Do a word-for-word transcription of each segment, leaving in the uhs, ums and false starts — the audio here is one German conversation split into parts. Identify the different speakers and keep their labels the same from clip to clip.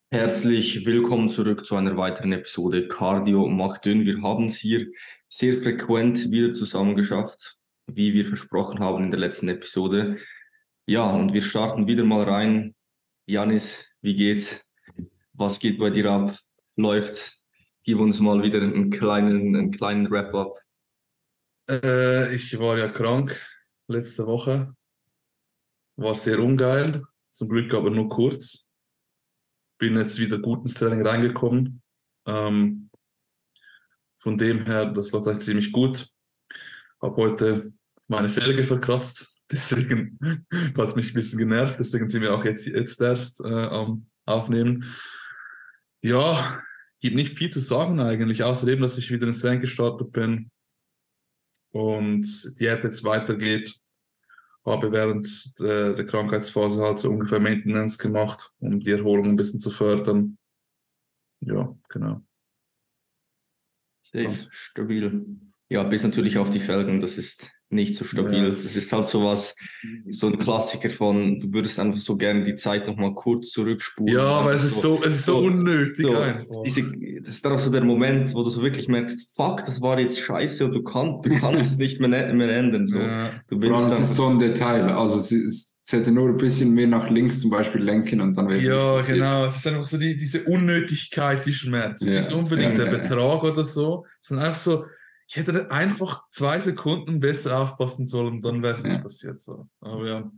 Speaker 1: Herzlich willkommen zurück zu einer weiteren Episode Cardio macht dünn. Wir haben es hier sehr frequent wieder zusammen geschafft, wie wir versprochen haben in der letzten Episode. Ja, und wir starten wieder mal rein. Janis, wie geht's? Was geht bei dir ab? Läuft's? Gib uns mal wieder einen kleinen, einen kleinen Wrap-up.
Speaker 2: Äh, ich war ja krank letzte Woche, war sehr ungeil, zum Glück aber nur kurz. Bin jetzt wieder gut ins Training reingekommen. Ähm, von dem her, das läuft eigentlich ziemlich gut. Habe heute meine Felge verkratzt, deswegen hat es mich ein bisschen genervt. Deswegen sind wir auch jetzt, jetzt erst äh, am Aufnehmen. Ja, gibt nicht viel zu sagen eigentlich, außer eben, dass ich wieder ins Training gestartet bin und die Diät jetzt weitergeht. Habe während der, der Krankheitsphase halt so ungefähr Maintenance gemacht, um die Erholung ein bisschen zu fördern. Ja, genau.
Speaker 1: Safe, stabil. Ja, bis natürlich auf die Felgen, das ist nicht so stabil.
Speaker 2: Ja,
Speaker 1: Das ist halt so was, so ein Klassiker von, du würdest einfach so gerne die Zeit nochmal kurz zurückspulen.
Speaker 2: ja,
Speaker 1: Und
Speaker 2: aber
Speaker 1: einfach
Speaker 2: es ist
Speaker 1: so,
Speaker 2: so, es ist so
Speaker 1: so,
Speaker 2: unnötig
Speaker 1: so,
Speaker 2: einfach.
Speaker 1: diese, das ist dann auch so der Moment, wo du so wirklich merkst, fuck, das war jetzt scheiße und du kannst, du kannst es nicht mehr, ne- mehr ändern, so.
Speaker 2: Ja,
Speaker 1: Du
Speaker 3: Vor allem,
Speaker 1: willst
Speaker 3: es ist
Speaker 1: einfach,
Speaker 3: so ein Detail. Also es, ist, es hätte nur ein bisschen mehr nach links zum Beispiel lenken und dann wäre es nicht
Speaker 2: ja,
Speaker 3: passiert.
Speaker 2: genau. Es ist einfach so die, diese Unnötigkeit, die schmerzt.
Speaker 3: Ja,
Speaker 2: Nicht unbedingt
Speaker 3: ja,
Speaker 2: der
Speaker 3: ja.
Speaker 2: Betrag oder so, sondern einfach so, ich hätte einfach zwei Sekunden besser aufpassen sollen, dann wäre es nicht
Speaker 3: Ja,
Speaker 2: passiert so. Aber ja,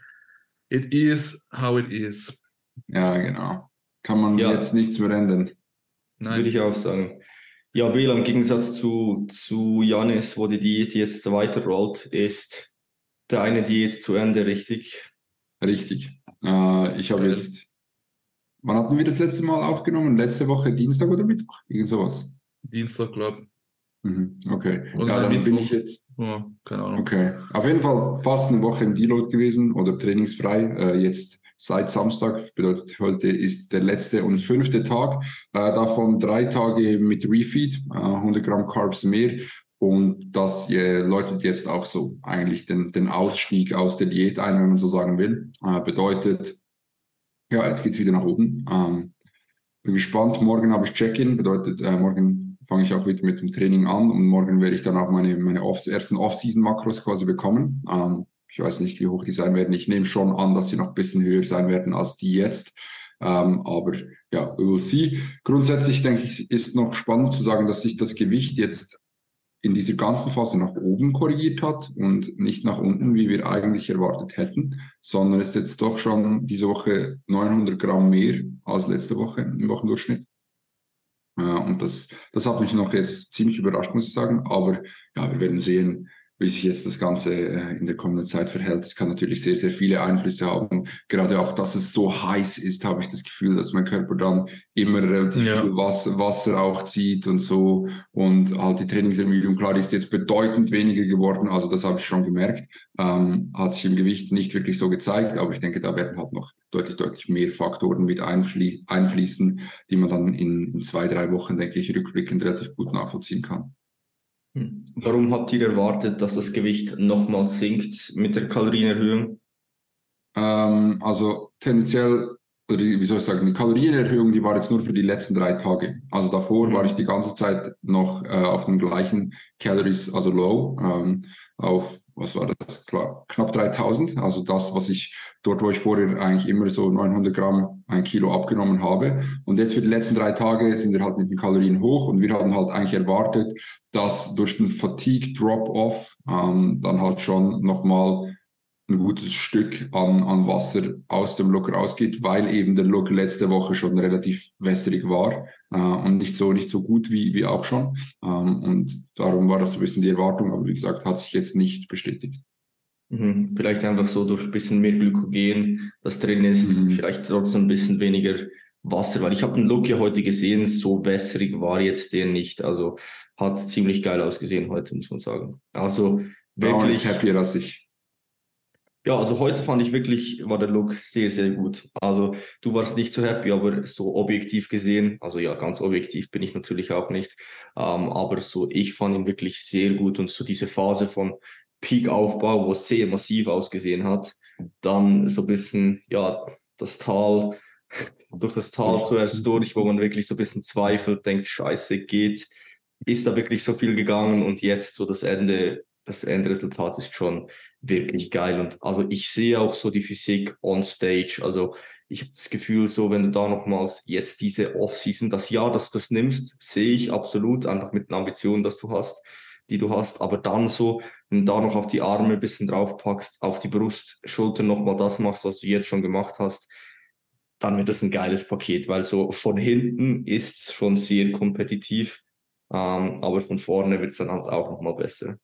Speaker 2: it is how it is.
Speaker 3: ja, genau. Kann man jetzt
Speaker 1: ja,
Speaker 3: nichts mehr ändern.
Speaker 1: würde ich
Speaker 2: Nein.
Speaker 1: auch sagen. Ja, Bela, im Gegensatz zu, zu Janis, wo die Diät jetzt weiterrollt, ist der eine Diät zu Ende, richtig?
Speaker 3: Richtig. Äh, ich habe
Speaker 2: Geil.
Speaker 3: jetzt, wann hatten wir das letzte Mal aufgenommen? Letzte Woche Dienstag oder Mittwoch? Irgend sowas.
Speaker 2: Dienstag, glaube
Speaker 3: Mhm, okay.
Speaker 2: ich. Oder
Speaker 3: Ja,
Speaker 2: nein,
Speaker 3: dann bin ich
Speaker 2: Mittwoch.
Speaker 3: jetzt,
Speaker 2: Ja, keine Ahnung.
Speaker 3: okay. Auf jeden Fall fast eine Woche im Deload gewesen oder trainingsfrei. Äh, jetzt seit Samstag, bedeutet heute ist der letzte und fünfte Tag. Äh, davon drei Tage mit Refeed, äh, hundert Gramm Carbs mehr. Und das äh, läutet jetzt auch so eigentlich den, den Ausstieg aus der Diät ein, wenn man so sagen will. Äh, bedeutet, ja, jetzt geht's wieder nach oben. Ähm, bin gespannt. Morgen habe ich Check-in, bedeutet, äh, morgen fange ich auch wieder mit dem Training an und morgen werde ich dann auch meine, meine Off ersten Off-Season-Makros quasi bekommen. Ähm, ich weiß nicht, wie hoch die sein werden. Ich nehme schon an, dass sie noch ein bisschen höher sein werden als die jetzt. Ähm, aber ja, we will see. Grundsätzlich denke ich, ist noch spannend zu sagen, dass sich das Gewicht jetzt in dieser ganzen Phase nach oben korrigiert hat und nicht nach unten, wie wir eigentlich erwartet hätten, sondern ist jetzt doch schon diese Woche neunhundert Gramm mehr als letzte Woche im Wochendurchschnitt. Äh, und das, das hat mich noch jetzt ziemlich überrascht, muss ich sagen. Aber ja, wir werden sehen, wie sich jetzt das Ganze äh, in der kommenden Zeit verhält. Es kann natürlich sehr, sehr viele Einflüsse haben. Gerade auch, dass es so heiß ist, habe ich das Gefühl, dass mein Körper dann immer relativ
Speaker 2: Ja.
Speaker 3: viel Wasser, Wasser auch zieht und so. Und halt die Trainingsermüdung, klar, die ist jetzt bedeutend weniger geworden. Also das habe ich schon gemerkt. Ähm, hat sich im Gewicht nicht wirklich so gezeigt. Aber ich denke, da werden halt noch deutlich, deutlich mehr Faktoren mit einflie einfließen, die man dann in, in zwei, drei Wochen, denke ich, rückblickend relativ gut nachvollziehen kann.
Speaker 1: Hm. Warum habt ihr erwartet, dass das Gewicht nochmals sinkt mit der Kalorienerhöhung?
Speaker 3: Ähm, also tendenziell, oder wie soll ich sagen, die Kalorienerhöhung, die war jetzt nur für die letzten drei Tage. Also davor
Speaker 1: Mhm.
Speaker 3: war ich die ganze Zeit noch äh, auf den gleichen Calories, also low, ähm, auf, was war das, Klar, knapp dreitausend. Also das, was ich dort, wo ich vorher eigentlich immer so neunhundert Gramm, ein Kilo abgenommen habe. Und jetzt für die letzten drei Tage sind wir halt mit den Kalorien hoch und wir hatten halt eigentlich erwartet, dass durch den Fatigue Drop-Off ähm, dann halt schon nochmal ein gutes Stück an, an Wasser aus dem Lok rausgeht, weil eben der Lok letzte Woche schon relativ wässrig war äh, und nicht so, nicht so gut wie, wie auch schon. Ähm, und darum war das so ein bisschen die Erwartung, aber wie gesagt, hat sich jetzt nicht bestätigt.
Speaker 1: Mhm. Vielleicht einfach so durch ein bisschen mehr Glykogen, das drin ist,
Speaker 3: Mhm.
Speaker 1: vielleicht trotzdem ein bisschen weniger Wasser, weil ich habe den Look ja heute gesehen, so wässrig war jetzt der nicht. Also hat ziemlich geil ausgesehen heute, muss man sagen. Also
Speaker 3: Braun ist
Speaker 1: wirklich.
Speaker 3: happier als ich.
Speaker 1: Ja, also heute fand ich wirklich, war der Look sehr, sehr gut. Also du warst nicht so happy, aber so objektiv gesehen, also ja, ganz objektiv bin ich natürlich auch nicht, ähm, aber so, ich fand ihn wirklich sehr gut und so diese Phase von Peak-Aufbau, wo es sehr massiv ausgesehen hat, dann so ein bisschen, ja, das Tal, durch das Tal zuerst durch, wo man wirklich so ein bisschen zweifelt, denkt, Scheiße, geht, ist da wirklich so viel gegangen und jetzt so das Ende, das Endresultat ist schon wirklich geil. Und also ich sehe auch so die Physik on stage. Also ich habe das Gefühl, so wenn du da nochmals jetzt diese Offseason, das Jahr, dass du das nimmst, sehe ich absolut, einfach mit den Ambitionen, dass du hast, die du hast, aber dann so, wenn du da noch auf die Arme ein bisschen draufpackst, auf die Brust, Schultern nochmal das machst, was du jetzt schon gemacht hast, dann wird das ein geiles Paket, weil so von hinten ist es schon sehr kompetitiv, ähm, aber von vorne wird es dann halt auch nochmal besser.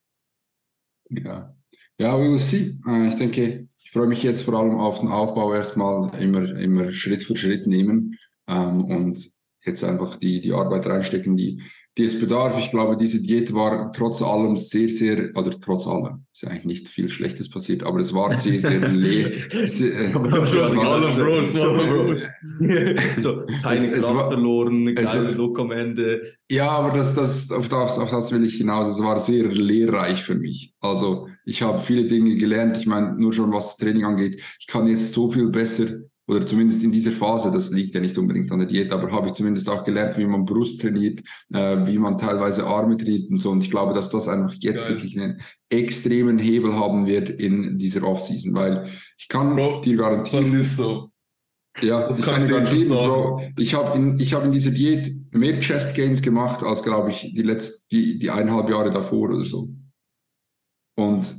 Speaker 3: Ja, ja, we will see. Äh, ich denke, ich freue mich jetzt vor allem auf den Aufbau erstmal immer, immer Schritt für Schritt nehmen ähm, und jetzt einfach die, die Arbeit reinstecken, die, die es bedarf. Ich glaube, diese Diät war trotz allem sehr, sehr, oder trotz allem, ist ja eigentlich nicht viel Schlechtes passiert, aber es war sehr, sehr leer. Sehr, äh,
Speaker 2: Trotz allem, Bro, es war so gut.
Speaker 1: So, keine
Speaker 3: Es- es
Speaker 1: Kraft
Speaker 3: war-
Speaker 1: verloren,
Speaker 3: es-
Speaker 1: geile Look am Ende.
Speaker 3: Ja, aber das, das, auf das, auf das will ich hinaus. Es war sehr lehrreich für mich. Also ich habe viele Dinge gelernt. Ich meine, nur schon was das Training angeht. Ich kann jetzt so viel besser, oder zumindest in dieser Phase, das liegt ja nicht unbedingt an der Diät, aber habe ich zumindest auch gelernt, wie man Brust trainiert, äh, wie man teilweise Arme trainiert und so. Und ich glaube, dass das einfach jetzt
Speaker 2: Geil.
Speaker 3: wirklich einen extremen Hebel haben wird in dieser Offseason, weil ich kann
Speaker 2: Bro,
Speaker 3: dir garantieren,
Speaker 2: das ist so.
Speaker 3: ja,
Speaker 2: Das
Speaker 3: ich
Speaker 2: kann
Speaker 3: kann
Speaker 2: ich
Speaker 3: dir
Speaker 2: dir schon
Speaker 3: garantieren,
Speaker 2: sagen.
Speaker 3: Bro, ich habe in, ich hab in dieser Diät mehr Chest Gains gemacht, als, glaube ich, die letzten, die, die eineinhalb Jahre davor oder so. Und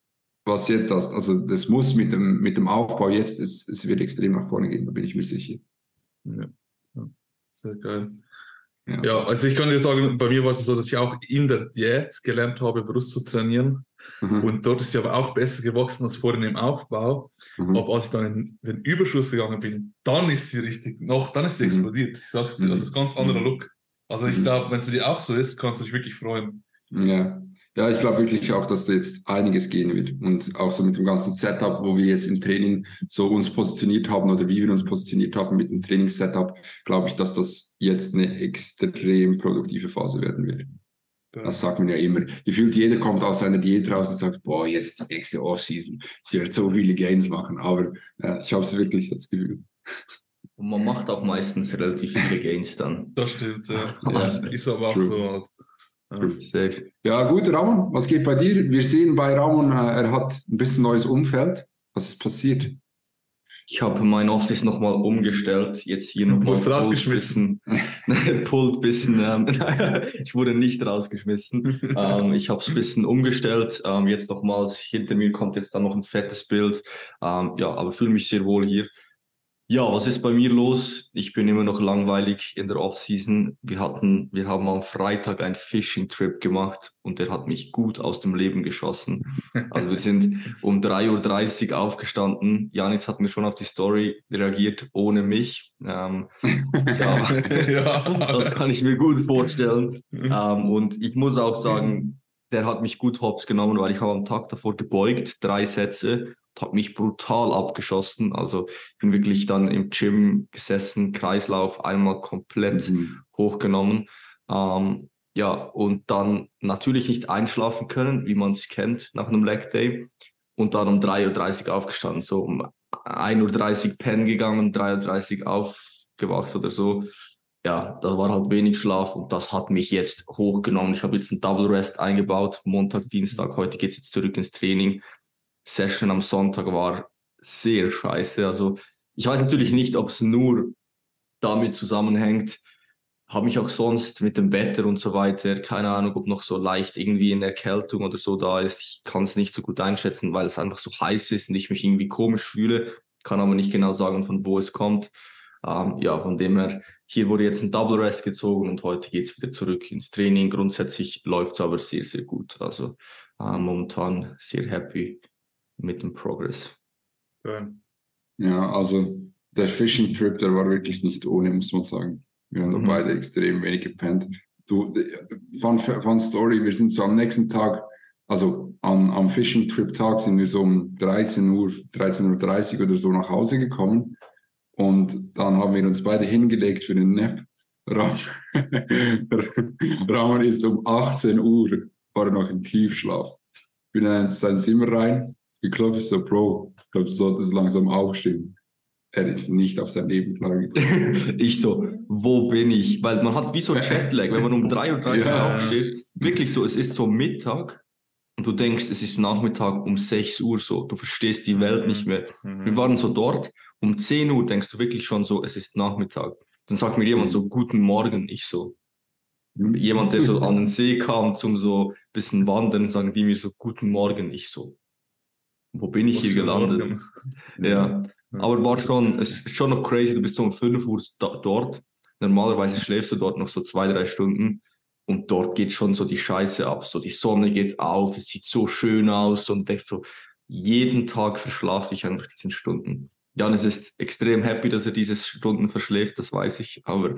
Speaker 3: was jetzt das, also das muss mit dem, mit dem Aufbau jetzt, es, es wird extrem nach vorne gehen, da bin ich mir sicher.
Speaker 2: Ja, ja. Sehr geil.
Speaker 3: Ja,
Speaker 2: Ja, also ich kann dir sagen, bei mir war es so, dass ich auch in der Diät gelernt habe, Brust zu trainieren.
Speaker 3: Mhm.
Speaker 2: Und dort ist sie aber auch besser gewachsen als vorhin im Aufbau.
Speaker 3: Mhm.
Speaker 2: Aber als ich dann in den Überschuss gegangen bin, dann ist sie richtig, noch, dann ist sie
Speaker 3: Mhm.
Speaker 2: explodiert. Ich sag's dir,
Speaker 3: Mhm.
Speaker 2: das ist ein ganz anderer
Speaker 3: Mhm.
Speaker 2: Look. Also ich
Speaker 3: Mhm.
Speaker 2: glaube, wenn es bei dir auch so ist, kannst du dich wirklich freuen.
Speaker 3: Ja, ja, ich glaube wirklich auch, dass da jetzt einiges gehen wird. Und auch so mit dem ganzen Setup, wo wir jetzt im Training so uns positioniert haben oder wie wir uns positioniert haben mit dem Trainingssetup, glaube ich, dass das jetzt eine extrem produktive Phase werden wird. Das sagt man ja immer. Gefühlt jeder kommt aus seiner Diät raus und sagt, boah, jetzt die nächste Offseason. Ich werde so viele Gains machen. Aber ja, ich habe es wirklich das Gefühl.
Speaker 1: Und man macht auch meistens relativ viele Gains dann.
Speaker 2: Das stimmt, ja.
Speaker 3: Ja,
Speaker 2: Ist aber auch
Speaker 3: true.
Speaker 2: so halt. Ja.
Speaker 3: True.
Speaker 1: Safe.
Speaker 3: Ja, gut, Ramon, was geht bei dir? Wir sehen bei Ramon, äh, er hat ein bisschen neues Umfeld. Was ist passiert?
Speaker 1: Ich habe mein Office nochmal umgestellt, jetzt hier
Speaker 2: Du
Speaker 1: nochmal
Speaker 2: wurdest rausgeschmissen.
Speaker 1: bisschen, Pult bisschen, ähm, ich wurde nicht rausgeschmissen. ähm, ich habe es ein bisschen umgestellt, ähm, jetzt nochmals, hinter mir kommt jetzt dann noch ein fettes Bild. Ähm, ja, aber fühle mich sehr wohl hier. Ja, was ist bei mir los? Ich bin immer noch langweilig in der Offseason. Wir hatten, wir haben am Freitag einen Fishing-Trip gemacht und der hat mich gut aus dem Leben geschossen. Also wir sind um drei Uhr dreißig aufgestanden. Janis hat mir schon auf die Story reagiert, ohne mich. Ähm, ja,
Speaker 2: Ja.
Speaker 1: das kann ich mir gut vorstellen. Ähm, und ich muss auch sagen, der hat mich gut hops genommen, weil ich habe am Tag davor gebeugt, drei Sätze, habe mich brutal abgeschossen. Also ich bin wirklich dann im Gym gesessen, Kreislauf einmal komplett
Speaker 3: Mhm.
Speaker 1: hochgenommen. Ähm, ja, und dann natürlich nicht einschlafen können, wie man es kennt nach einem Leg Day. Und dann um drei Uhr dreißig aufgestanden, so um ein Uhr dreißig pennen gegangen, drei Uhr dreißig aufgewacht oder so. Ja, da war halt wenig Schlaf und das hat mich jetzt hochgenommen. Ich habe jetzt einen Double Rest eingebaut, Montag, Dienstag, heute geht's jetzt zurück ins Training. Session am Sonntag war sehr scheiße. Also ich weiß natürlich nicht, ob es nur damit zusammenhängt. Habe mich auch sonst mit dem Wetter und so weiter, keine Ahnung, ob noch so leicht irgendwie eine Erkältung oder so da ist. Ich kann es nicht so gut einschätzen, weil es einfach so heiß ist und ich mich irgendwie komisch fühle. Kann aber nicht genau sagen, von wo es kommt. Ähm, ja, von dem her, hier wurde jetzt ein Double Rest gezogen und heute geht's wieder zurück ins Training. Grundsätzlich läuft's aber sehr, sehr gut. Also äh, momentan sehr happy mit dem Progress.
Speaker 2: Ja.
Speaker 3: Ja, also der Fishing Trip, der war wirklich nicht ohne, muss man sagen. Wir haben
Speaker 1: Mhm.
Speaker 3: da beide extrem wenig gepennt. Du, fun, fun Story, wir sind so am nächsten Tag, also am, am Fishing Trip Tag sind wir so um dreizehn Uhr, dreizehn Uhr dreißig oder so nach Hause gekommen. Und dann haben wir uns beide hingelegt für den Nap. Ram, Ramon ist um achtzehn Uhr, war er noch im Tiefschlaf. Bin dann in sein Zimmer rein, geklopft, so, Bro, ich glaube, du solltest langsam aufstehen. er ist nicht auf sein Leben klargekommen.
Speaker 1: Ich so, wo bin ich? Weil man hat wie so Jetlag, wenn man um drei Uhr dreißig
Speaker 3: Ja.
Speaker 1: aufsteht, wirklich so, es ist so Mittag und du denkst, es ist Nachmittag um sechs Uhr so, du verstehst die Welt nicht mehr.
Speaker 2: Mhm.
Speaker 1: Wir waren so dort, um zehn Uhr denkst du wirklich schon so, es ist Nachmittag. Dann sagt mir jemand so, guten Morgen, ich so. Jemand, der so an den See kam zum so ein bisschen wandern, sagen die mir so, guten Morgen, ich so. Wo bin ich
Speaker 2: Was
Speaker 1: hier
Speaker 2: für ein
Speaker 1: gelandet?
Speaker 2: Morgen.
Speaker 1: Ja, aber war schon, es ist schon noch crazy, du bist so um fünf Uhr da, dort. Normalerweise schläfst du dort noch so zwei, drei Stunden und dort geht schon so die Scheiße ab. So die Sonne geht auf, es sieht so schön aus und denkst so, jeden Tag verschlafe ich einfach diesen Stunden. Janis ist extrem happy, dass er diese Stunden verschläft, das weiß ich, aber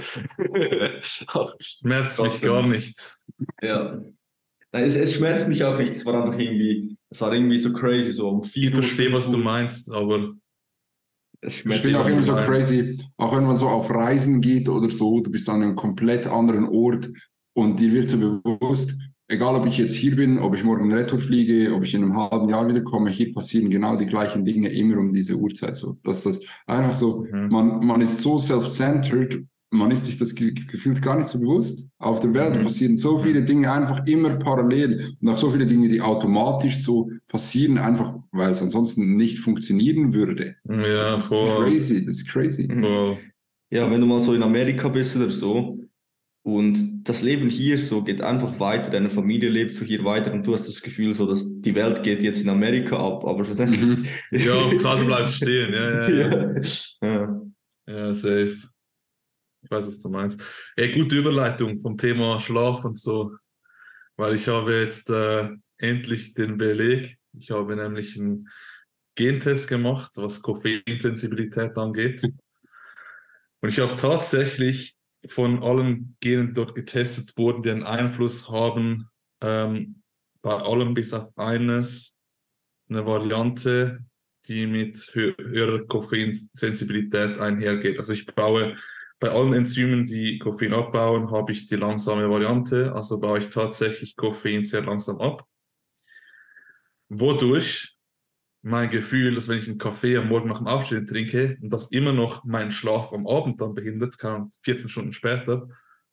Speaker 2: Schmerzt mich
Speaker 1: trotzdem.
Speaker 2: gar nicht.
Speaker 1: Ja. Nein, es, es schmerzt mich auch nicht, es war einfach irgendwie, es war irgendwie so crazy, so um
Speaker 2: Ich
Speaker 1: vier Uhr.
Speaker 2: verstehe, was
Speaker 1: fünf
Speaker 2: du
Speaker 1: Uhr.
Speaker 2: meinst, aber
Speaker 1: Es
Speaker 3: Ich
Speaker 1: schmerzt
Speaker 3: finde auch
Speaker 2: was
Speaker 3: immer
Speaker 2: du
Speaker 3: so
Speaker 2: meinst.
Speaker 3: crazy, auch wenn man so auf Reisen geht oder so, du bist an einem komplett anderen Ort und dir wird so bewusst, egal ob ich jetzt hier bin, ob ich morgen Retour fliege, ob ich in einem halben Jahr wiederkomme, hier passieren genau die gleichen Dinge immer um diese Uhrzeit. So, dass das einfach so,
Speaker 2: Mhm.
Speaker 3: man, man ist so self-centered, man ist sich das ge gefühlt gar nicht so bewusst. Auf der Welt
Speaker 1: Mhm.
Speaker 3: passieren so viele Dinge einfach immer parallel und auch so viele Dinge, die automatisch so passieren, einfach weil es ansonsten nicht funktionieren würde.
Speaker 2: Ja,
Speaker 3: Das ist
Speaker 2: voll.
Speaker 3: crazy, das ist crazy.
Speaker 1: Mhm.
Speaker 2: voll.
Speaker 1: Ja, wenn du mal so in Amerika bist oder so und das Leben hier so geht einfach weiter, deine Familie lebt so hier weiter und du hast das Gefühl so, dass die Welt geht jetzt in Amerika ab, aber schlussendlich...
Speaker 3: Mhm.
Speaker 2: Ja, Zahlen bleiben stehen. Ja, ja, ja.
Speaker 1: Ja. Ja.
Speaker 2: Ja, safe. Ich weiß, was du meinst. Ey, gute Überleitung vom Thema Schlaf und so, weil ich habe jetzt äh, endlich den Beleg. Ich habe nämlich einen Gentest gemacht, was Koffeinsensibilität angeht. Und ich habe tatsächlich von allen Genen, die dort getestet wurden, die einen Einfluss haben, ähm, bei allem bis auf eines, eine Variante, die mit hö höherer Koffeinsensibilität einhergeht. Also ich baue bei allen Enzymen, die Koffein abbauen, habe ich die langsame Variante, also baue ich tatsächlich Koffein sehr langsam ab. Wodurch mein Gefühl, dass wenn ich einen Kaffee am Morgen nach dem Aufstehen trinke und das immer noch meinen Schlaf am Abend dann behindert, kann vierzehn Stunden später,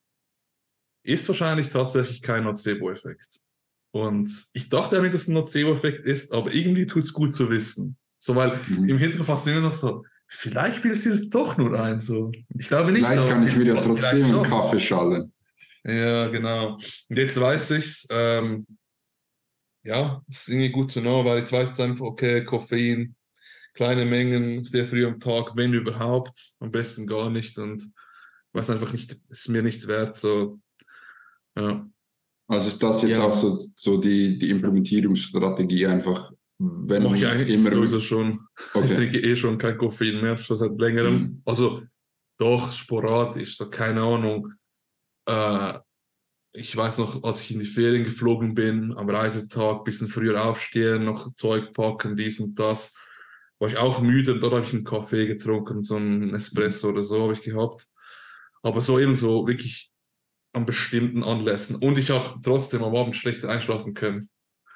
Speaker 2: ist wahrscheinlich tatsächlich kein Nocebo-Effekt. Und ich dachte eigentlich, dass es ein Nocebo-Effekt ist, aber irgendwie tut es gut zu wissen. So, weil
Speaker 3: Mhm.
Speaker 2: im Hinterkopf hast du immer noch so, vielleicht bildest du das doch nur ein. So. Ich glaube nicht.
Speaker 3: Vielleicht
Speaker 2: aber
Speaker 3: kann ich mir ja
Speaker 2: vielleicht
Speaker 3: trotzdem einen
Speaker 2: schon.
Speaker 3: Kaffee schallen.
Speaker 2: Ja, genau. Und jetzt weiß ich's. Ähm, ja, das ist irgendwie gut zu know, weil ich weiß jetzt einfach, okay, Koffein, kleine Mengen, sehr früh am Tag, wenn überhaupt, am besten gar nicht und weiß einfach nicht, ist mir nicht wert. So, ja.
Speaker 3: Also ist das jetzt
Speaker 1: Ja.
Speaker 3: auch so, so die, die Implementierungsstrategie einfach, wenn
Speaker 2: Mache ich eigentlich
Speaker 3: immer...
Speaker 2: sowieso schon.
Speaker 3: Okay.
Speaker 2: Ich trinke eh schon kein Koffein mehr, schon seit längerem.
Speaker 3: Mhm.
Speaker 2: Also doch sporadisch, so keine Ahnung. Äh, ich weiß noch, als ich in die Ferien geflogen bin, am Reisetag, bisschen früher aufstehen, noch Zeug packen, dies und das, war ich auch müde und dort habe ich einen Kaffee getrunken, so einen Espresso oder so habe ich gehabt. Aber so eben so wirklich an bestimmten Anlässen. Und ich habe trotzdem am Abend schlechter einschlafen können.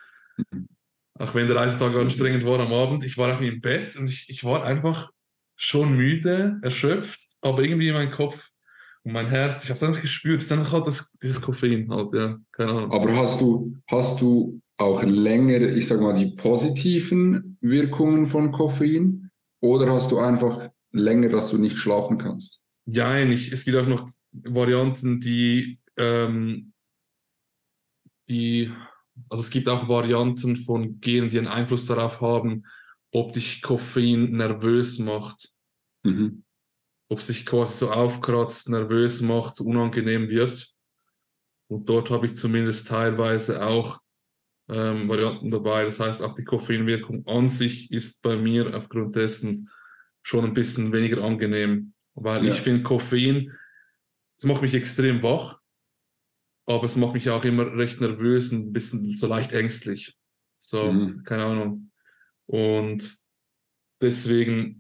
Speaker 2: Auch wenn der Reisetag anstrengend war am Abend, ich war einfach im Bett und ich, ich war einfach schon müde, erschöpft, aber irgendwie mein Kopf und mein Herz, ich habe es einfach gespürt, es ist einfach halt das, dieses Koffein halt, ja, keine Ahnung.
Speaker 3: Aber hast du, hast du auch länger, ich sag mal, die positiven Wirkungen von Koffein oder hast du einfach länger, dass du nicht schlafen kannst?
Speaker 2: Ja, ich, es gibt auch noch Varianten, die, ähm, die, also es gibt auch Varianten von Genen, die einen Einfluss darauf haben, ob dich Koffein nervös macht.
Speaker 3: Mhm.
Speaker 2: Ob es dich quasi so aufkratzt, nervös macht, so unangenehm wird. Und dort habe ich zumindest teilweise auch ähm, Varianten dabei. Das heißt, auch die Koffeinwirkung an sich ist bei mir aufgrund dessen schon ein bisschen weniger angenehm. Weil
Speaker 3: Ja.
Speaker 2: ich finde, Koffein, es macht mich extrem wach, aber es macht mich auch immer recht nervös und ein bisschen so leicht ängstlich. So,
Speaker 3: Mhm.
Speaker 2: keine Ahnung. Und deswegen,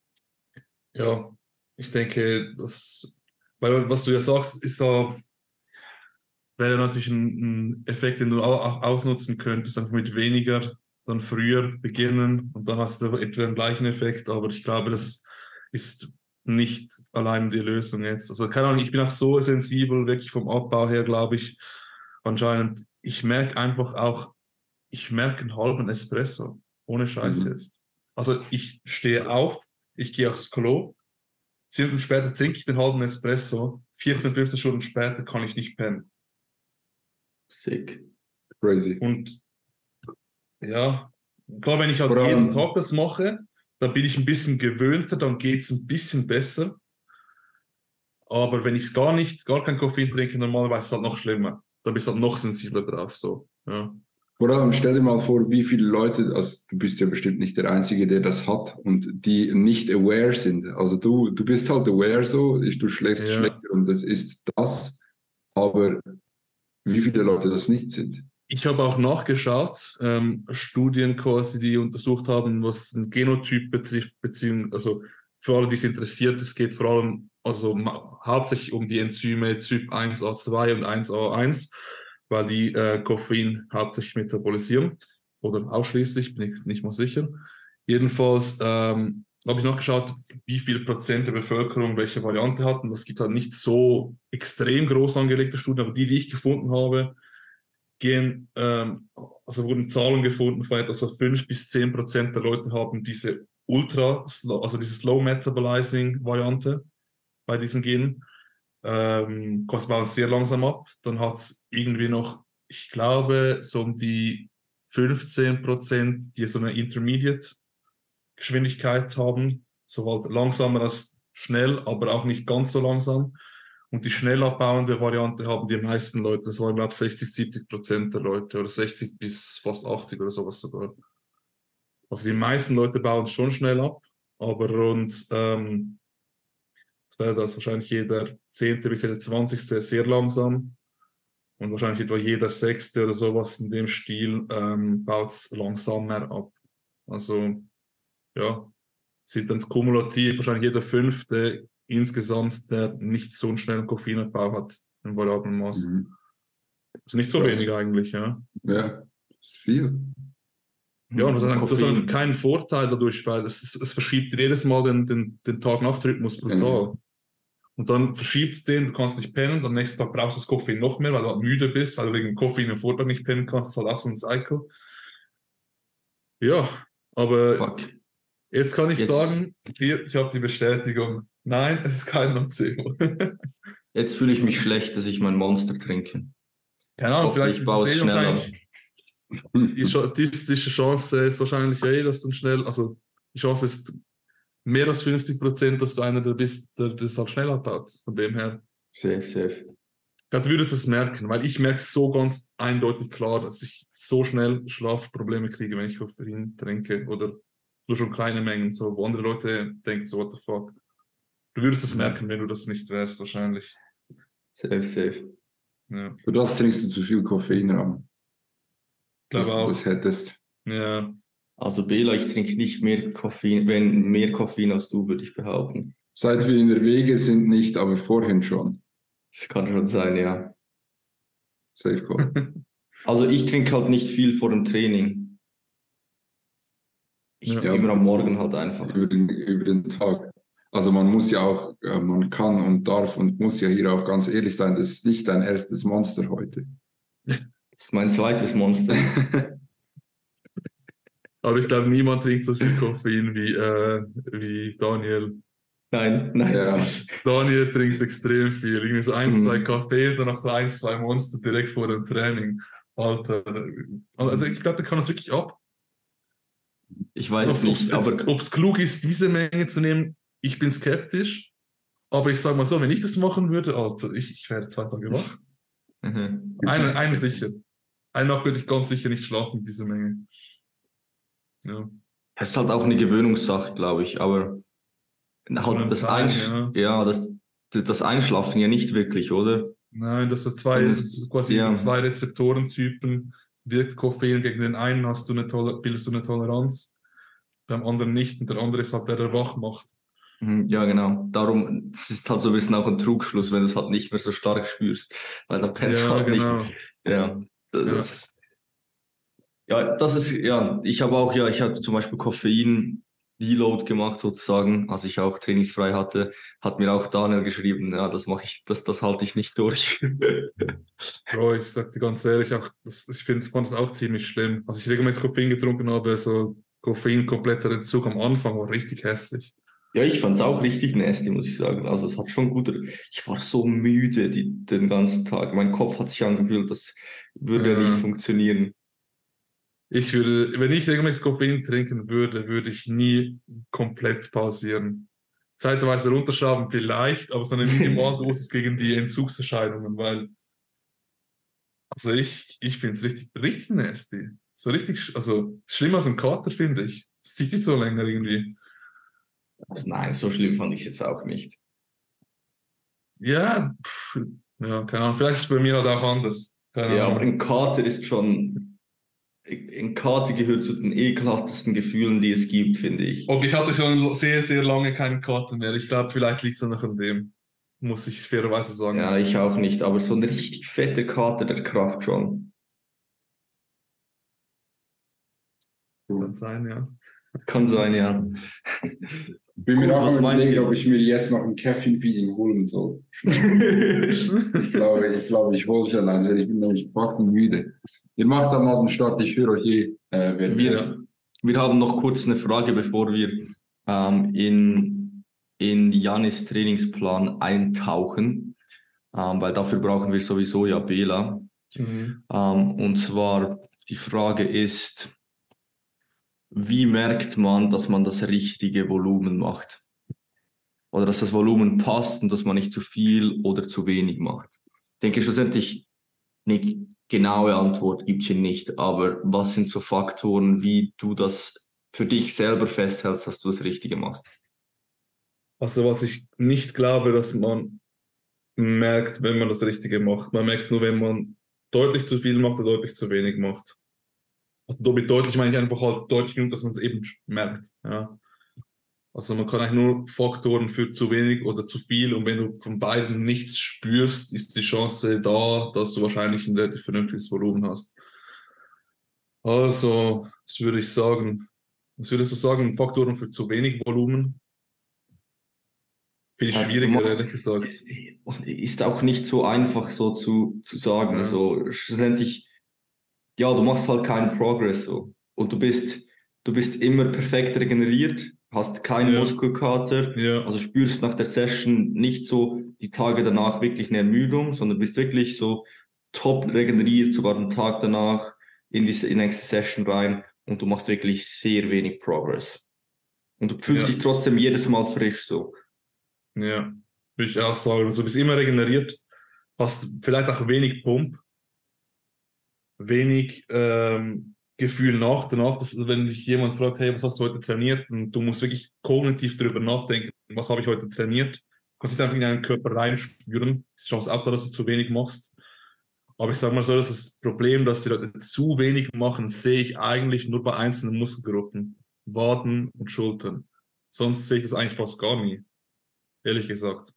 Speaker 2: ja, ich denke, das, weil was du ja sagst, ist da, wäre natürlich ein, ein Effekt, den du auch ausnutzen könntest, einfach mit weniger, dann früher beginnen und dann hast du etwa den gleichen Effekt, aber ich glaube, das ist nicht allein die Lösung jetzt. Also keine Ahnung, ich bin auch so sensibel, wirklich vom Abbau her, glaube ich, anscheinend. Ich merke einfach auch, ich merke einen halben Espresso, ohne Scheiß
Speaker 3: Mhm.
Speaker 2: jetzt. Also ich stehe auf, ich gehe aufs Klo, zehn Minuten später trinke ich den halben Espresso, vierzehn, fünfzehn Stunden später kann ich nicht pennen.
Speaker 1: Sick.
Speaker 3: Crazy.
Speaker 2: Und ja, klar, wenn ich halt
Speaker 3: Vor allem-
Speaker 2: jeden Tag das mache, dann bin ich ein bisschen gewöhnter, dann geht es ein bisschen besser. Aber wenn ich es gar nicht, gar kein Koffein trinke, normalerweise ist es halt noch schlimmer. Dann bist du halt noch sensibler drauf. So. Ja.
Speaker 3: Vor allem stell dir mal vor, wie viele Leute, also du bist ja bestimmt nicht der Einzige, der das hat und die nicht aware sind. Also du, du bist halt aware so, du schläfst
Speaker 2: Ja.
Speaker 3: schlechter und das ist das, aber wie viele Leute das nicht sind.
Speaker 2: Ich habe auch nachgeschaut, ähm, Studien quasi, die untersucht haben, was den Genotyp betrifft, beziehungsweise also für alle, die es interessiert, es geht vor allem also ma- hauptsächlich um die Enzyme Typ eins A zwei und eins A eins, weil die äh, Koffein hauptsächlich metabolisieren oder ausschließlich, bin ich nicht mal sicher. Jedenfalls ähm, habe ich nachgeschaut, wie viel Prozent der Bevölkerung welche Variante hatten. Es gibt halt nicht so extrem groß angelegte Studien, aber die, die ich gefunden habe, gehen, ähm, also wurden Zahlen gefunden von etwa so fünf bis zehn Prozent der Leute haben diese Ultra, also diese Slow Metabolizing Variante bei diesen Genen. Ähm, quasi bauen sehr langsam ab. Dann hat es irgendwie noch, ich glaube, so um die fünfzehn Prozent, die so eine Intermediate Geschwindigkeit haben, so halt langsamer als schnell, aber auch nicht ganz so langsam. Und die schnell abbauende Variante haben die meisten Leute, das waren glaube ich sechzig, siebzig Prozent der Leute oder sechzig bis fast achtzig oder sowas sogar. Also die meisten Leute bauen schon schnell ab, aber rund, ähm, das wäre das wahrscheinlich jeder zehnte bis jeder zwanzigste sehr langsam und wahrscheinlich etwa jeder sechste oder sowas in dem Stil ähm, baut es langsamer ab. Also ja, sind dann kumulativ wahrscheinlich jeder fünfte insgesamt, der nicht so einen schnellen Koffeinabbau hat im variablen Maß.
Speaker 3: Mhm.
Speaker 2: Also nicht so
Speaker 3: Krass.
Speaker 2: wenig eigentlich, ja.
Speaker 3: Ja, das ist viel.
Speaker 2: Ja, und das hat, das hat
Speaker 1: Koffein.
Speaker 2: keinen Vorteil dadurch, weil es, es verschiebt dir jedes Mal den, den, den Tag-Nacht-Rhythmus brutal.
Speaker 3: Ja.
Speaker 2: Und dann verschiebst du den, du kannst nicht pennen, am nächsten Tag brauchst du das Koffein noch mehr, weil du halt müde bist, weil du wegen dem Koffein am Vortag nicht pennen kannst. Das ist halt auch so ein Cycle. Ja, aber
Speaker 1: Fuck.
Speaker 2: jetzt kann ich
Speaker 1: Jetzt-
Speaker 2: sagen, hier, ich habe die Bestätigung. Nein, es ist kein Nocebo.
Speaker 1: Jetzt fühle ich mich schlecht, dass ich mein Monster trinke.
Speaker 2: Keine
Speaker 1: Ich
Speaker 2: Ahnung,
Speaker 1: hoffe,
Speaker 2: vielleicht
Speaker 1: ich baue es
Speaker 2: sehen
Speaker 1: schnell ab.
Speaker 2: wahrscheinlich- Die statistische Chance ist wahrscheinlich eh, dass du schnell, also die Chance ist mehr als fünfzig Prozent, dass du einer der bist, der das halt schnell abbaut. Von dem her,
Speaker 1: Safe, safe.
Speaker 2: ich glaube, du würdest es merken, weil ich merke es so ganz eindeutig klar, dass ich so schnell Schlafprobleme kriege, wenn ich Koffein trinke oder nur schon kleine Mengen, so, wo andere Leute denken, so, what the fuck. Du würdest es merken, wenn du das nicht wärst, wahrscheinlich.
Speaker 1: Safe, safe.
Speaker 2: Ja,
Speaker 3: Für das trinkst du zu viel Koffein, Ram.
Speaker 2: glaube
Speaker 3: Dass du
Speaker 2: auch.
Speaker 3: das hättest.
Speaker 2: Ja.
Speaker 1: Also Bela, ich trinke nicht mehr Koffein, wenn mehr Koffein als du, würde ich behaupten.
Speaker 3: Seit wir in der Wege sind, nicht, aber vorhin schon.
Speaker 1: Das kann schon sein, ja.
Speaker 3: Safe Call.
Speaker 1: Also ich trinke halt nicht viel vor dem Training. Ich
Speaker 2: Ja.
Speaker 1: immer am Morgen halt einfach.
Speaker 3: Über den, über den Tag. Also man muss ja auch, äh, man kann und darf und muss ja hier auch ganz ehrlich sein, das ist nicht dein erstes Monster heute.
Speaker 1: Das ist mein zweites Monster.
Speaker 2: Aber ich glaube, niemand trinkt so viel Koffein wie, äh, wie Daniel.
Speaker 1: Nein, nein.
Speaker 3: Ja.
Speaker 2: Daniel trinkt extrem viel. Irgendwie so eins,
Speaker 1: Mhm.
Speaker 2: zwei Kaffee, danach so eins, zwei Monster direkt vor dem Training. Alter. Also ich glaube, der kann das wirklich ab.
Speaker 1: Ich weiß
Speaker 2: Also,
Speaker 1: nicht, aber
Speaker 2: ob es klug ist, diese Menge zu nehmen, ich bin skeptisch. Aber ich sage mal so, wenn ich das machen würde, Alter, ich, ich wäre zwei Tage wach.
Speaker 1: Mhm.
Speaker 2: Einen, einen sicher. Eine Nacht würde ich ganz sicher nicht schlafen mit dieser Menge. Ja.
Speaker 1: es ist halt auch eine Gewöhnungssache, glaube ich. Aber
Speaker 2: einem
Speaker 1: halt das,
Speaker 2: Teil,
Speaker 1: Einsch
Speaker 2: ja.
Speaker 1: ja, das, das Einschlafen ja nicht wirklich, oder?
Speaker 2: Nein, das sind zwei,
Speaker 1: Und
Speaker 2: das
Speaker 1: es-
Speaker 2: sind quasi
Speaker 1: ja.
Speaker 2: zwei Rezeptorentypen. Wirkt Koffein gegen den einen, hast du eine Toler bildest du eine Toleranz, beim anderen nicht. Und der andere ist halt der, der wach macht.
Speaker 1: Mhm, ja, genau. Darum, das ist halt so ein bisschen auch ein Trugschluss, wenn du es halt nicht mehr so stark spürst. Weil dann pennst du
Speaker 2: Ja,
Speaker 1: halt
Speaker 2: genau.
Speaker 1: nicht. Ja, das, ja. ja, das ist, ja, ich habe auch, ja, ich habe zum Beispiel Koffein Deload gemacht sozusagen, als ich auch trainingsfrei hatte, hat mir auch Daniel geschrieben, ja, das mache ich, das, das halte ich nicht durch.
Speaker 2: Bro, ich sag dir ganz ehrlich, auch das, ich find, fand es auch ziemlich schlimm. Als ich regelmäßig Koffein getrunken habe, so Koffein kompletter Entzug am Anfang war richtig hässlich.
Speaker 1: Ja, ich fand es auch richtig nasty, muss ich sagen. Also es hat schon gut. Ich war so müde die, den ganzen Tag. Mein Kopf hat sich angefühlt, das würde ja nicht
Speaker 2: Äh,
Speaker 1: funktionieren.
Speaker 2: ich würde, wenn ich regelmäßig Koffein trinken würde, würde ich nie komplett pausieren. Zeitweise runterschrauben vielleicht, aber so eine Minimaldosis gegen die Entzugserscheinungen, weil, also ich, ich finde es richtig, richtig nasty. So richtig, sch- also schlimmer als ein Kater, finde ich. Es zieht sich so länger irgendwie.
Speaker 1: Also nein, so schlimm fand ich es jetzt auch nicht.
Speaker 2: Ja, pff, ja, keine Ahnung, vielleicht ist es bei mir halt auch anders. Keine
Speaker 1: Ja, aber
Speaker 2: Ahnung.
Speaker 1: ein Kater ist schon. Ein Kater gehört zu den ekelhaftesten Gefühlen, die es gibt, finde ich.
Speaker 2: Und ich hatte schon sehr, sehr lange keinen Kater mehr. Ich glaube, vielleicht liegt es noch an dem, muss ich fairerweise sagen.
Speaker 1: Ja, ich auch nicht, aber so ein richtig fetter Kater, der kracht schon.
Speaker 2: Kann sein, ja.
Speaker 1: Kann sein, ja.
Speaker 3: Bin mir
Speaker 1: Gut,
Speaker 3: auch
Speaker 1: was
Speaker 3: am
Speaker 1: meint
Speaker 3: überlegen,
Speaker 1: ihr?
Speaker 3: ob ich mir jetzt noch ein Caffeine-Feeding holen soll. Ich glaube, ich glaube, ich hole schon eins, weil ich bin nämlich fucking müde. Ihr macht dann mal den Start, ich höre euch eh äh, währenddessen.
Speaker 1: Wir, wir haben noch kurz eine Frage, bevor wir ähm, in, in Janis Trainingsplan eintauchen, ähm, weil dafür brauchen wir sowieso ja Bela.
Speaker 2: Mhm.
Speaker 1: Ähm, und zwar die Frage ist, wie merkt man, dass man das richtige Volumen macht? Oder dass das Volumen passt und dass man nicht zu viel oder zu wenig macht? Ich denke schlussendlich, eine genaue Antwort gibt es hier nicht, aber was sind so Faktoren, wie du das für dich selber festhältst, dass du das Richtige machst?
Speaker 2: Also, was ich nicht glaube, dass man merkt, wenn man das Richtige macht. Man merkt nur, wenn man deutlich zu viel macht oder deutlich zu wenig macht. Also mit deutlich meine ich einfach halt deutlich genug, dass man es eben merkt. Ja. Also man kann eigentlich nur Faktoren für zu wenig oder zu viel und wenn du von beiden nichts spürst, ist die Chance da, dass du wahrscheinlich ein relativ vernünftiges Volumen hast. Also, was würde ich sagen? Was würdest du sagen, Faktoren für zu wenig Volumen? Finde ich
Speaker 1: Ja, du
Speaker 2: schwieriger,
Speaker 1: machst,
Speaker 2: ehrlich gesagt.
Speaker 1: ist, ist auch nicht so einfach so zu, zu sagen.
Speaker 2: Ja,
Speaker 1: So, schlussendlich, ja, du machst halt keinen Progress so. Und du bist, du bist immer perfekt regeneriert, hast keinen
Speaker 2: ja,
Speaker 1: Muskelkater,
Speaker 2: ja,
Speaker 1: also spürst nach der Session nicht so die Tage danach wirklich eine Ermüdung, sondern bist wirklich so top regeneriert, sogar den Tag danach in die, in die nächste Session rein und du machst wirklich sehr wenig Progress. Und du fühlst
Speaker 2: ja,
Speaker 1: dich trotzdem jedes Mal frisch so.
Speaker 2: ja. Würde ich auch sagen. Also, du bist immer regeneriert, hast vielleicht auch wenig Pump, wenig ähm, Gefühl nach danach. Das, ist, wenn dich jemand fragt, hey, was hast du heute trainiert? Und du musst wirklich kognitiv darüber nachdenken, was habe ich heute trainiert? Du kannst nicht einfach in deinen Körper reinspüren. Es ist Chance auch da, dass du zu wenig machst. Aber ich sage mal so, dass das Problem, dass die Leute zu wenig machen, sehe ich eigentlich nur bei einzelnen Muskelgruppen. Waden und Schultern. Sonst sehe ich das eigentlich fast gar nie, ehrlich gesagt.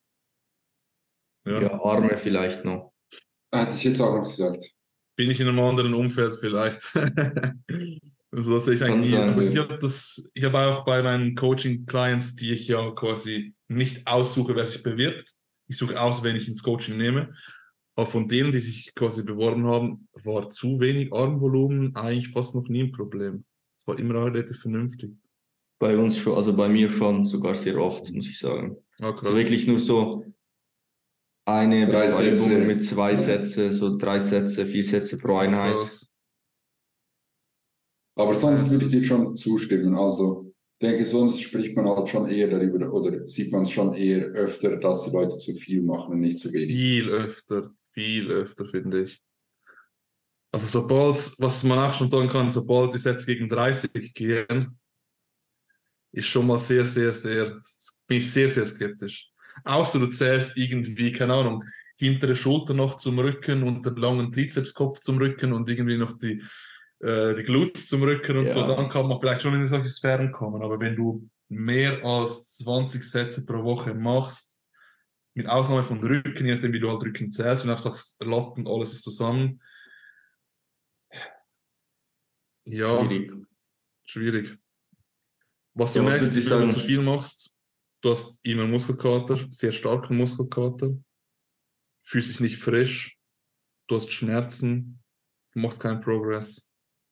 Speaker 2: Ja.
Speaker 1: Ja, Arme vielleicht noch.
Speaker 3: Hätte ich jetzt auch noch gesagt.
Speaker 2: Bin ich in einem anderen Umfeld vielleicht. Also das sehe ich
Speaker 1: Kann
Speaker 2: eigentlich nie. Also
Speaker 1: sein.
Speaker 2: ich habe das, ich habe auch bei meinen Coaching-Clients, die ich ja quasi nicht aussuche, wer sich bewirbt. Ich suche aus, wen ich ins Coaching nehme. Aber von denen, die sich quasi beworben haben, war zu wenig Armvolumen eigentlich fast noch nie ein Problem. Es war immer relativ vernünftig.
Speaker 1: Bei uns schon, also bei mir schon sogar sehr oft, muss ich sagen.
Speaker 2: Ah,
Speaker 1: So
Speaker 2: krass.
Speaker 1: wirklich nur so eine
Speaker 3: Drei
Speaker 1: bis zwei Übungen
Speaker 3: Sätze.
Speaker 1: mit zwei
Speaker 3: Ja.
Speaker 1: Sätze, so drei Sätze, vier Sätze pro
Speaker 2: Ah,
Speaker 1: Einheit.
Speaker 2: krass.
Speaker 3: Aber
Speaker 2: Ja,
Speaker 3: sonst
Speaker 2: also
Speaker 3: würde ich dir
Speaker 2: das,
Speaker 3: schon zustimmen. Also, ich denke, sonst spricht man halt schon eher darüber oder sieht man es schon eher öfter, dass die Leute zu viel machen und nicht zu wenig.
Speaker 2: viel öfter, viel öfter, finde ich. Also sobald, was man auch schon sagen kann, sobald die Sätze gegen dreißig gehen, ist schon mal sehr, sehr, sehr, bin ich sehr, sehr skeptisch. Außer du zählst irgendwie, keine Ahnung, hintere Schulter noch zum Rücken und den langen Trizepskopf zum Rücken und irgendwie noch die, äh, die Glutes zum Rücken und so,
Speaker 1: Ja,
Speaker 2: dann kann man vielleicht schon in solche Sphären kommen. Aber wenn du mehr als zwanzig Sätze pro Woche machst, mit Ausnahme von Rücken, je nachdem wie du halt Rücken zählst, wenn du einfach sagst, Latten, alles ist zusammen, ja,
Speaker 1: schwierig.
Speaker 2: schwierig. Was du
Speaker 1: Ja, was
Speaker 2: merkst,
Speaker 1: würdest du
Speaker 2: wenn du
Speaker 1: sagen?
Speaker 2: zu viel machst, du hast immer Muskelkater, sehr starken Muskelkater, fühlst dich nicht frisch, du hast Schmerzen, du machst keinen Progress.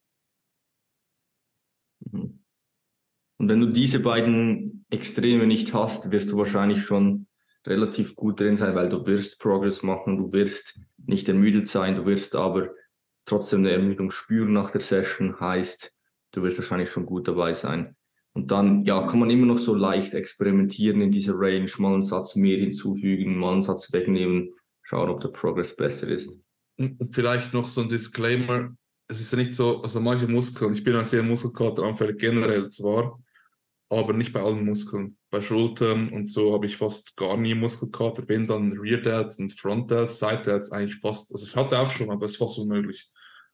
Speaker 1: Mhm. Und wenn du diese beiden Extreme nicht hast, wirst du wahrscheinlich schon relativ gut drin sein, weil du wirst Progress machen, du wirst nicht ermüdet sein, du wirst aber trotzdem eine Ermüdung spüren nach der Session, heißt, du wirst wahrscheinlich schon gut dabei sein. Und dann, ja, kann man immer noch so leicht experimentieren in dieser Range, mal einen Satz mehr hinzufügen, mal einen Satz wegnehmen, schauen, ob der Progress besser ist.
Speaker 2: Und vielleicht noch so ein Disclaimer, es ist ja nicht so, also manche Muskeln, ich bin ja sehr muskelkateranfällig generell zwar, aber nicht bei allen Muskeln. Bei Schultern und so habe ich fast gar nie Muskelkater, wenn dann Rear Delts und Front Delts, Side Delts eigentlich fast, also ich hatte auch schon, aber es ist fast unmöglich.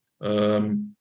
Speaker 2: Ähm,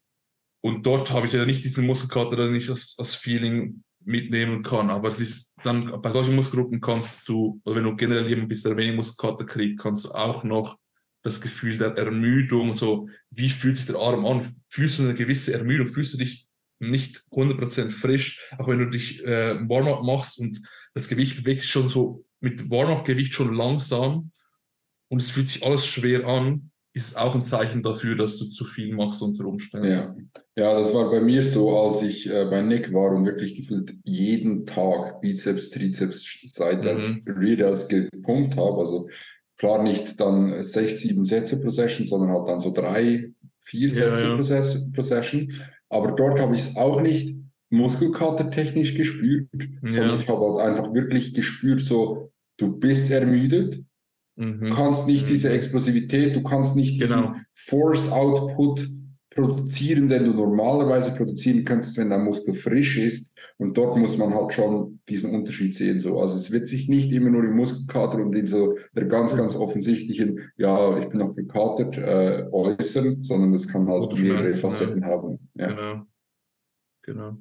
Speaker 2: und dort habe ich ja nicht diesen Muskelkater, den ich als, als Feeling mitnehmen kann. Aber es ist dann, bei solchen Muskelgruppen kannst du, oder wenn du generell jemand bist, der wenig Muskelkater kriegt, kannst du auch noch das Gefühl der Ermüdung, so wie fühlt sich der Arm an? Fühlst du eine gewisse Ermüdung? Fühlst du dich nicht hundert Prozent frisch, auch wenn du dich äh, Warm-up machst und das Gewicht bewegt sich schon so mit Warm-up-Gewicht schon langsam und es fühlt sich alles schwer an, ist auch ein Zeichen dafür, dass du zu viel machst unter Umständen.
Speaker 3: Ja. Ja, das war bei mir so, als ich äh, bei Nick war und wirklich gefühlt jeden Tag Bizeps, Trizeps, Seitwärts,
Speaker 2: Mhm.
Speaker 3: Rear-Delts gepumpt habe. Also klar nicht dann sechs, sieben Sätze pro Session, sondern halt dann so drei, vier
Speaker 2: Ja,
Speaker 3: Sätze pro,
Speaker 2: ja.
Speaker 3: Ses pro Session. Aber dort habe ich es auch nicht muskelkatertechnisch gespürt, sondern
Speaker 2: Ja.
Speaker 3: ich habe halt einfach wirklich gespürt, so, du bist ermüdet. Du
Speaker 2: Mhm.
Speaker 3: kannst nicht diese
Speaker 2: Mhm.
Speaker 3: Explosivität, du kannst nicht
Speaker 2: Genau.
Speaker 3: diesen Force-Output produzieren, den du normalerweise produzieren könntest, wenn dein Muskel frisch ist. Und dort muss man halt schon diesen Unterschied sehen. So. Also es wird sich nicht immer nur im Muskelkater und in so der ganz, ganz offensichtlichen, ja, ich bin noch verkatert, äh, äußern, sondern es kann halt
Speaker 2: Oder
Speaker 3: mehrere
Speaker 2: Schmerzen, ja.
Speaker 3: Facetten haben. Ja.
Speaker 2: Genau. Genau.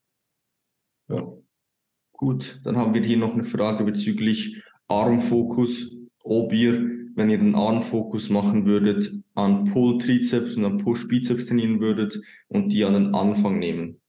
Speaker 2: Ja.
Speaker 3: So.
Speaker 1: Gut, dann haben wir hier noch eine Frage bezüglich Armfokus. Ob ihr, wenn ihr den Armfokus machen würdet, an Pull-Trizeps und an Push-Bizeps trainieren würdet und die an den Anfang nehmen.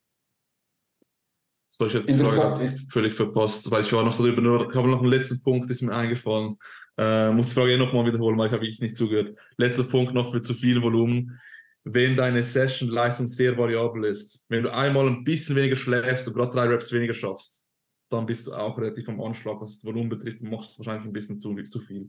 Speaker 2: So, ich habe die Frage
Speaker 3: Interessant.
Speaker 2: gerade völlig verpasst, weil ich war noch drüber, nur, ich habe noch einen letzten Punkt, ist mir eingefallen. Äh, muss die Frage eh nochmal wiederholen, weil ich habe wirklich nicht zugehört. Letzter Punkt noch für zu viel Volumen. Wenn deine Session-Leistung sehr variabel ist, wenn du einmal ein bisschen weniger schläfst und gerade drei Reps weniger schaffst, dann bist du auch relativ am Anschlag, was das Volumen betrifft, und machst wahrscheinlich ein bisschen zu, zu viel.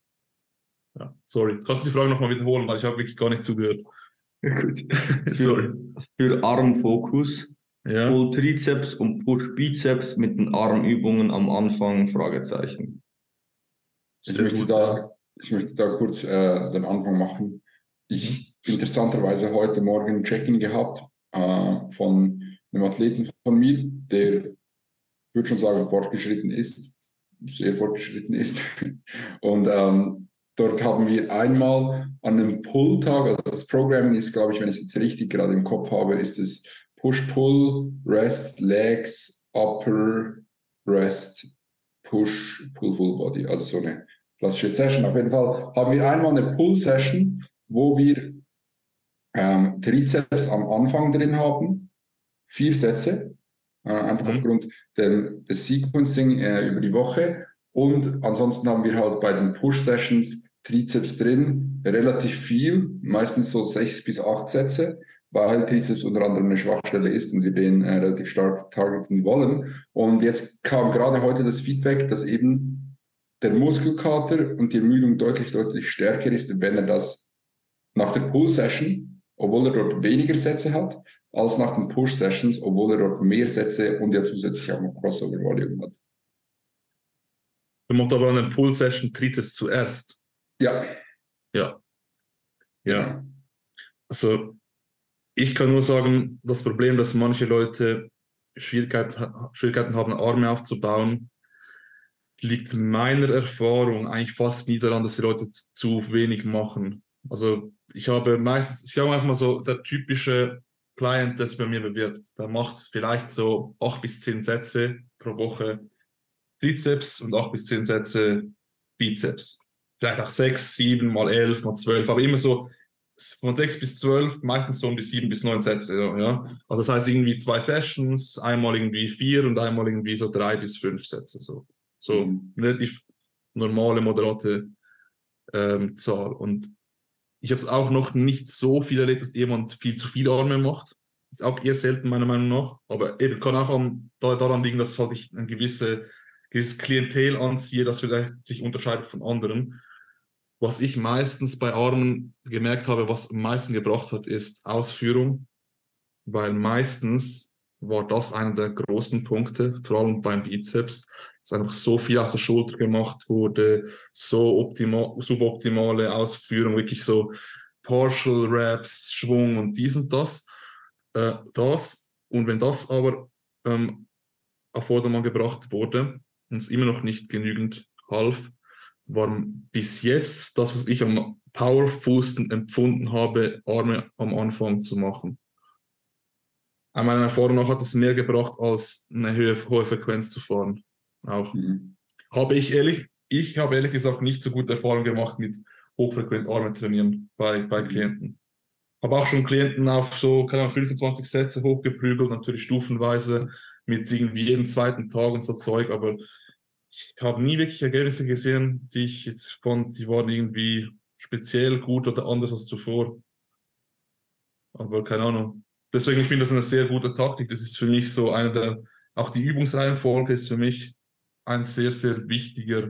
Speaker 2: Ja, sorry. Kannst du die Frage nochmal wiederholen, weil ich habe wirklich gar nicht zugehört.
Speaker 1: Gut.
Speaker 2: Sorry.
Speaker 1: Für, für Armfokus,
Speaker 2: Ja,
Speaker 1: Pull-Trizeps und Push-Bizeps mit den Armübungen am Anfang, Fragezeichen.
Speaker 3: Ich
Speaker 2: sehr
Speaker 3: möchte
Speaker 2: gut. Ja.
Speaker 3: da, ich möchte da kurz äh, den Anfang machen. Ich interessanterweise heute Morgen ein Check-in gehabt äh, von einem Athleten von mir, der, ich würde schon sagen, fortgeschritten ist, sehr fortgeschritten ist. Und ähm, dort haben wir einmal an einem Pull-Tag, also das Programming ist, glaube ich, wenn ich es jetzt richtig gerade im Kopf habe, ist es Push-Pull, Rest, Legs, Upper, Rest, Push, Pull, Full Body. Also so eine klassische Session. Auf jeden Fall haben wir einmal eine Pull-Session, wo wir ähm, Trizeps am Anfang drin haben, vier Sätze, äh, einfach
Speaker 2: Mhm.
Speaker 3: aufgrund den, des Sequencing äh, über die Woche. Und ansonsten haben wir halt bei den Push-Sessions Trizeps drin, relativ viel, meistens so sechs bis acht Sätze, weil Trizeps unter anderem eine Schwachstelle ist und wir den äh, relativ stark targeten wollen. Und jetzt kam gerade heute das Feedback, dass eben der Muskelkater und die Ermüdung deutlich, deutlich stärker ist, wenn er das nach der Pull-Session, obwohl er dort weniger Sätze hat, als nach den Push-Sessions, obwohl er dort mehr Sätze und ja zusätzlich auch noch Crossover-Volume hat.
Speaker 2: Du machst aber an der Pull-Session Trizeps zuerst.
Speaker 3: Ja,
Speaker 2: Ja, ja.
Speaker 3: genau.
Speaker 2: Also ich kann nur sagen, das Problem, dass manche Leute Schwierigkeiten, Schwierigkeiten haben, Arme aufzubauen, liegt in meiner Erfahrung eigentlich fast nie daran, dass die Leute zu wenig machen. Also ich habe meistens, ich habe manchmal so, der typische Client, der sich bei mir bewirbt, der macht vielleicht so acht bis zehn Sätze pro Woche Trizeps und acht bis zehn Sätze Bizeps. Vielleicht auch sechs, sieben, mal elf, mal zwölf, aber immer so von sechs bis zwölf, meistens so um die sieben bis neun Sätze. Ja. Also das heißt irgendwie zwei Sessions, einmal irgendwie vier und einmal irgendwie so drei bis fünf Sätze. So, so
Speaker 3: Mhm.
Speaker 2: relativ normale, moderate ähm, Zahl. Und ich habe es auch noch nicht so viel erlebt, dass jemand viel zu viele Arme macht. Ist auch eher selten, meiner Meinung nach. Aber eben kann auch am, da, daran liegen, dass halt ich ein gewisse, gewisses Klientel anziehe, das vielleicht sich unterscheidet von anderen. Was ich meistens bei Armen gemerkt habe, was am meisten gebracht hat, ist Ausführung. Weil meistens war das einer der großen Punkte, vor allem beim Bizeps, dass einfach so viel aus der Schulter gemacht wurde, so optimal, suboptimale Ausführung, wirklich so Partial Reps, Schwung und dies und das. Äh, das. Und wenn das aber ähm, auf Vordermann gebracht wurde und es immer noch nicht genügend half, war bis jetzt das, was ich am powerfulsten empfunden habe, Arme am Anfang zu machen. An meiner Erfahrung nach hat es mehr gebracht, als eine hohe, hohe Frequenz zu fahren. Auch.
Speaker 3: Mhm.
Speaker 2: Habe ich ehrlich, ich habe ehrlich gesagt nicht so gute Erfahrungen gemacht mit hochfrequent Arme trainieren bei, bei
Speaker 3: Mhm.
Speaker 2: Klienten. Habe auch schon Klienten auf so, keine Ahnung, fünfundzwanzig Sätze hochgeprügelt, natürlich stufenweise mit irgendwie jeden zweiten Tag und so Zeug, aber ich habe nie wirklich Ergebnisse gesehen, die ich jetzt fand, die waren irgendwie speziell gut oder anders als zuvor. Aber keine Ahnung. Deswegen, ich finde das eine sehr gute Taktik. Das ist für mich so eine der, auch die Übungsreihenfolge ist für mich ein sehr, sehr wichtiger,